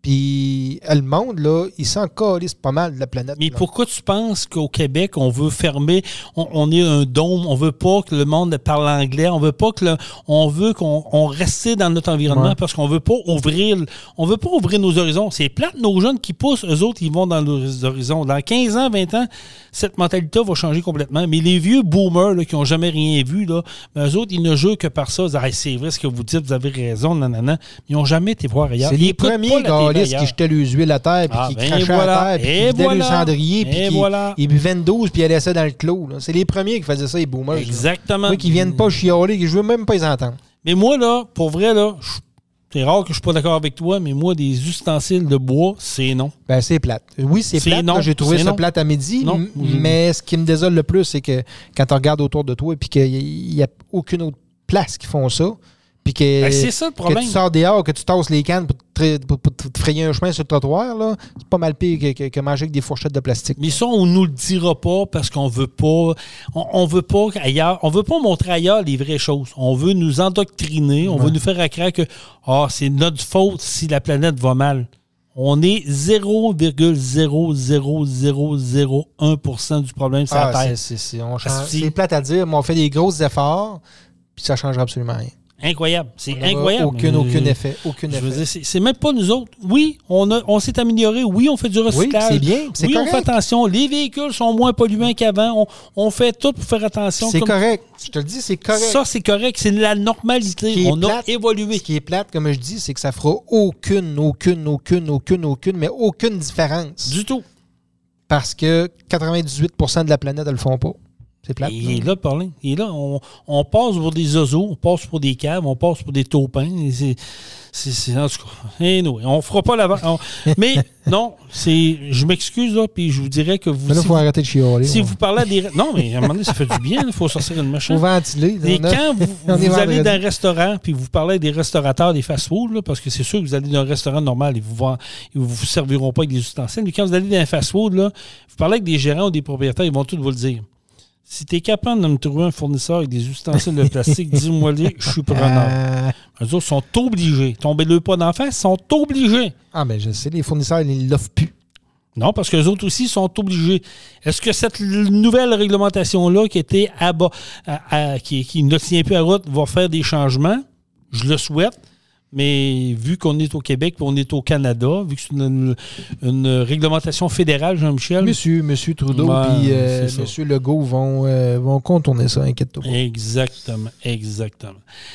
puis le monde, là, il s'en calisse pas mal de la planète. Mais là. Pourquoi tu penses qu'au Québec, on veut fermer, on, on est un dôme, on veut pas que le monde parle anglais, on veut pas que le, on veut qu'on on reste dans notre environnement ouais. parce qu'on veut pas ouvrir, on veut pas ouvrir nos horizons. C'est plate, nos jeunes qui poussent, eux autres, ils vont dans nos horizons. Dans quinze ans, vingt ans, cette mentalité va changer complètement. Mais les vieux boomers là, qui n'ont jamais rien vu, là, ben, eux autres, ils ne jouent que par ça. Ils disent, ah, c'est vrai ce que vous dites, vous avez raison, nanana. Ils n'ont jamais été voir ailleurs. C'est les premiers galistes qui jetaient les huiles à terre, puis ah, qui ben crachaient voilà. à terre, puis qui vidaient voilà. le cendrier, puis qui voilà. ils buvaient une douze, puis ils laissaient dans le clos. Là. C'est les premiers qui faisaient ça, les boomers. Exactement. Moi, qui viennent pas chialer, que je veux même pas les entendre. Mais moi, là, pour vrai, là, c'est rare que je suis pas d'accord avec toi, mais moi, des ustensiles de bois, c'est non. Ben, c'est plate. Oui, c'est, c'est plate. Non. Là, j'ai trouvé ça non. plate à midi. Non. Mais ce qui me désole le plus, c'est que quand tu regardes autour de toi et qu'il n'y a, a aucune autre place qui font ça, Puis que, Ben, c'est ça le problème. que tu sors dehors, que tu tasses les cannes pour te, pour, pour te frayer un chemin sur le trottoir, là, c'est pas mal pire que, que, que manger avec des fourchettes de plastique. Mais ça, on nous le dira pas parce qu'on veut pas. On, on veut pas ailleurs. On veut pas montrer ailleurs les vraies choses. On veut nous endoctriner. On Ouais. veut nous faire accroire que ah, c'est notre faute si la planète va mal. On est zéro virgule zéro zéro zéro zéro un pour cent du problème sur Ah, la c'est, Terre. c'est, c'est, on change, Asti. c'est plate à dire, mais on fait des gros efforts, puis ça ne changera absolument rien. Incroyable. C'est On n'aura incroyable. Aucun, Euh, aucun effet. Aucun Je effet. veux dire, c'est, c'est même pas nous autres. Oui, on, a, on s'est amélioré. Oui, on fait du recyclage. c'est bien, c'est oui, correct. on fait attention. Les véhicules sont moins polluants qu'avant. On, on fait tout pour faire attention. C'est Comme- correct. Je te le dis, c'est correct. Ça, c'est correct. C'est la normalité. Ce qui est On a plate, évolué. Ce qui est plate, comme je dis, c'est que ça fera aucune, aucune, aucune, aucune, aucune, mais aucune différence. Du tout. Parce que quatre-vingt-dix-huit pour cent de la planète ne le font pas. C'est plate. Il non? est là, Paulin. Il est là. On, on passe pour des oiseaux, on passe pour des caves, on passe pour des taupins. Et C'est, c'est, c'est, en tout cas, anyway, on fera pas la... on- mais non, c'est, je m'excuse, là, puis je vous dirais que vous... Mais là, il si faut vous, arrêter de chialer. si ouais. vous parlez à des... Non, mais à un moment donné, ça fait du bien. Il faut sortir une machine. Faut ventiler. Et On a- quand vous, on est vous allez vendredi. dans un restaurant, puis vous parlez à des restaurateurs, des fast-food, là, parce que c'est sûr que vous allez dans un restaurant normal, ils vous, vend- ils vous serviront pas avec des ustensiles. Mais quand vous allez dans un fast-food, là, vous parlez avec des gérants ou des propriétaires, ils vont tous vous le dire. Si tu es capable de me trouver un fournisseur avec des ustensiles de plastique, dis-moi-les, je suis preneur. Euh, Eux autres sont obligés. Tombez-le pas d'en face, sont obligés. Ah, mais je sais, les fournisseurs, ils ne l'offrent plus. Non, parce qu'eux autres aussi sont obligés. Est-ce que cette l- nouvelle réglementation-là qui était à bas, à- à- qui, qui ne tient plus à route va faire des changements? Je le souhaite. Mais vu qu'on est au Québec et on est au Canada, vu que c'est une, une réglementation fédérale, Jean-Michel. Monsieur, Monsieur Trudeau Ouais, et euh, c'est ça. Monsieur Legault vont, euh, vont contourner ça, inquiète-toi pas. Exactement, exactement.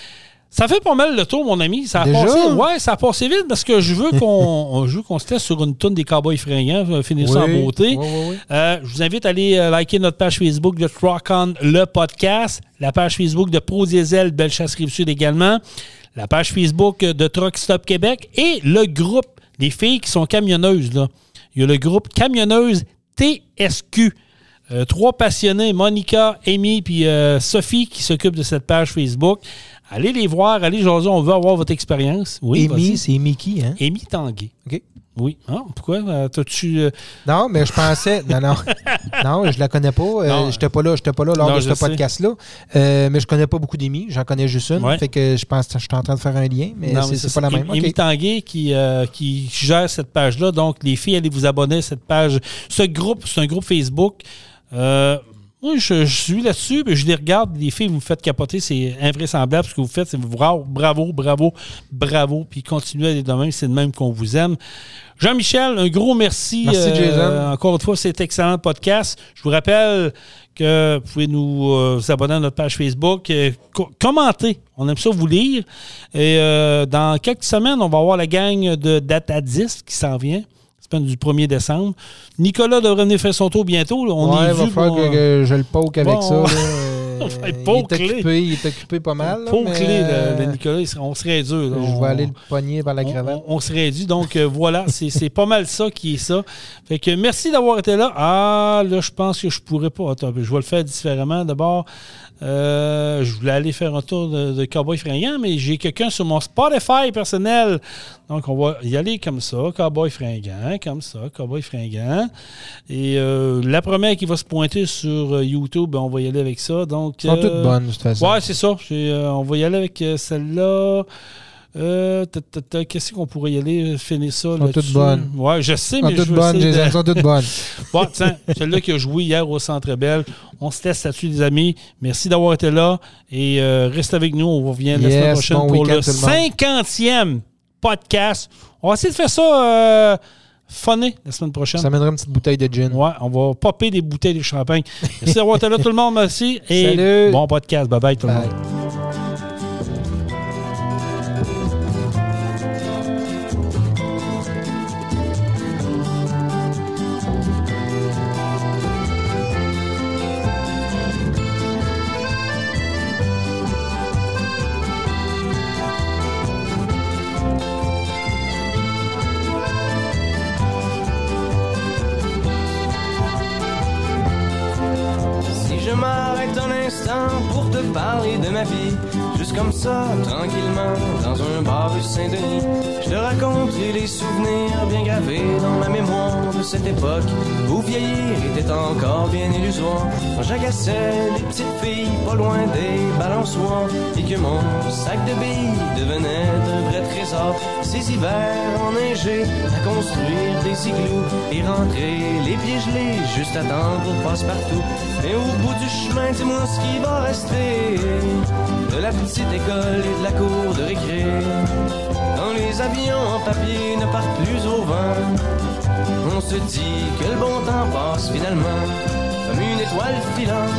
Ça fait pas mal le tour, mon ami. Ça a Déjà? passé, ouais, ça a passé vite parce que je veux qu'on je veux qu'on se teste sur une tonne des Cowboys fringants, euh, finir ça en Oui, beauté. oui, oui, oui. Euh, je vous invite à aller euh, liker notre page Facebook de Truck On, le podcast, la page Facebook de Pro Diesel, Bellechasse Rive-Sud également, la page Facebook de Truck Stop Québec et le groupe des filles qui sont camionneuses. Là. Il y a le groupe Camionneuses T S Q. Euh, trois passionnés, Monica, Amy puis euh, Sophie qui s'occupent de cette page Facebook. Allez les voir, allez jaser, on veut avoir votre expérience. Oui, Amy, vas-y. c'est Mickey, hein? Amy Tanguay. OK. Oui. Ah, pourquoi? Euh, T'as-tu... euh, Non, mais je pensais. Non, non. Non, je la connais pas. Euh, Non. j'étais pas là, j'étais pas là lors Non, de je ce sais. podcast-là. Euh, mais je connais pas beaucoup d'Amy. J'en connais juste une. Ouais. Fait que je pense que je suis en train de faire un lien, mais Non, c'est, mais c'est pas la même. Amy OK. Tanguay qui, euh, qui gère cette page-là. Donc, les filles, allez vous abonner à cette page. Ce groupe, c'est un groupe Facebook. Euh, moi, je, je suis là-dessus, mais je les regarde. Les filles, vous me faites capoter. C'est invraisemblable ce que vous faites. C'est bravo, bravo, bravo, bravo. Puis continuez à aller de même. C'est de même qu'on vous aime. Jean-Michel, un gros merci. Merci, Jason. Encore une fois, cet excellent podcast. Je vous rappelle que vous pouvez nous, euh, vous abonner à notre page Facebook. Euh, co- commentez. On aime ça vous lire. Et euh, dans quelques semaines, on va avoir la gang de Data dix qui s'en vient. C'est du premier décembre. Nicolas devrait venir faire son tour bientôt. Là. On ouais, est il va dû falloir pour- que, que je le poke avec Bon, ça. on- Là. on va être il, est poke-lé. occupé, il est occupé pas mal. là, Pour mais, clé, euh, le, le Nicolas, il serait- on serait dur. là. Je On- vais aller le pogner par la on, cravate. on- on serait dû. Donc, euh, voilà, c'est, c'est pas mal ça qui est ça. Fait que merci d'avoir été là. Ah, là, je pense que je pourrais pas. Attends, je vais le faire différemment. D'abord, euh, je voulais aller faire un tour de, de Cowboy Fringant, mais j'ai quelqu'un sur mon Spotify personnel. Donc, on va y aller comme ça. Cowboy Fringant, comme ça. Cowboy Fringant. Et euh, la première qui va se pointer sur euh, YouTube, ben, on va y aller avec ça. Donc, Elles sont euh, toutes bonnes, de toute façon. Ouais, c'est ça. C'est, euh, on va y aller avec euh, celle-là. Euh, ta, ta, ta, qu'est-ce qu'on pourrait y aller finir ça? sont là-dessus? toutes bonnes. Ouais, je sais, Elles sont mais je toutes veux bonnes, essayer Jason, de- elles sont toutes bonnes. Bon, tiens, celle-là qui a joué hier au Centre Bell. On se teste là-dessus, les amis. Merci d'avoir été là. Et euh, reste avec nous. On revient la Yes, semaine prochaine bon pour week-end, le tout le monde. cinquantième podcast. On va essayer de faire ça euh, funné la semaine prochaine. Ça mènera une petite bouteille de gin. Ouais, on va popper des bouteilles de champagne. Merci d'avoir été là, tout le monde. Merci. Et Salut. bon podcast. Bye-bye, tout le Bye. monde. Si je m'arrête un instant pour te parler de ma vie, jusqu'à comme ça, tranquillement, dans un bar rue Saint-Denis. Je te raconte les souvenirs bien gravés dans ma mémoire de cette époque où vieillir était encore bien illusoire. Quand j'agaçais les petites filles pas loin des balançoires et que mon sac de billes devenait un vrai trésor. Ces hivers enneigés à construire des igloos et rentrer les pieds gelés juste à temps pour passe-partout. Et au bout du chemin, dis-moi ce qui va rester de la petite école et de la cour de récré. Quand les avions en papier ne partent plus au vent, on se dit que le bon temps passe finalement comme une étoile filante.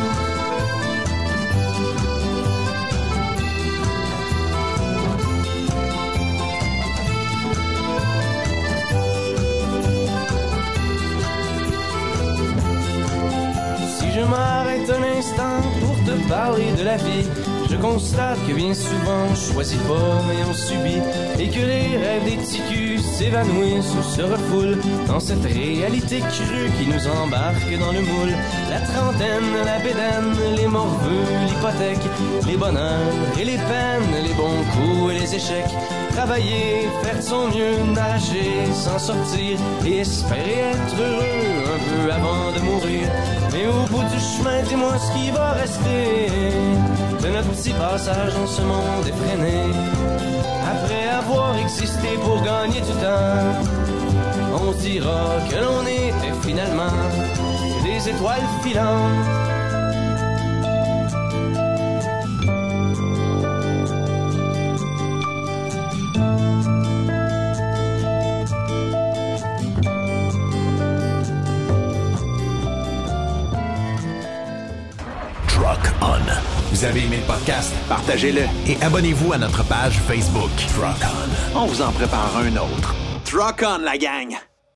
Si je m'arrête un instant pour te parler de la vie, je constate que bien souvent on choisit pas mais on subit, et que les rêves des ticus s'évanouissent ou se refoulent dans cette réalité crue qui nous embarque dans le moule. La trentaine, la bédaine, les morveux, l'hypothèque, les bonheurs et les peines, les bons coups et les échecs. Travailler, faire de son mieux, nager, s'en sortir et espérer être heureux un peu avant de mourir. Mais au bout du chemin, dis-moi ce qui va rester de notre petit passage dans ce monde effréné. Après avoir existé pour gagner du temps, on se dira que l'on était finalement des étoiles filantes. Vous avez aimé le podcast? Partagez-le et abonnez-vous à notre page Facebook. Truck On. On vous en prépare un autre. Truck On, la gang!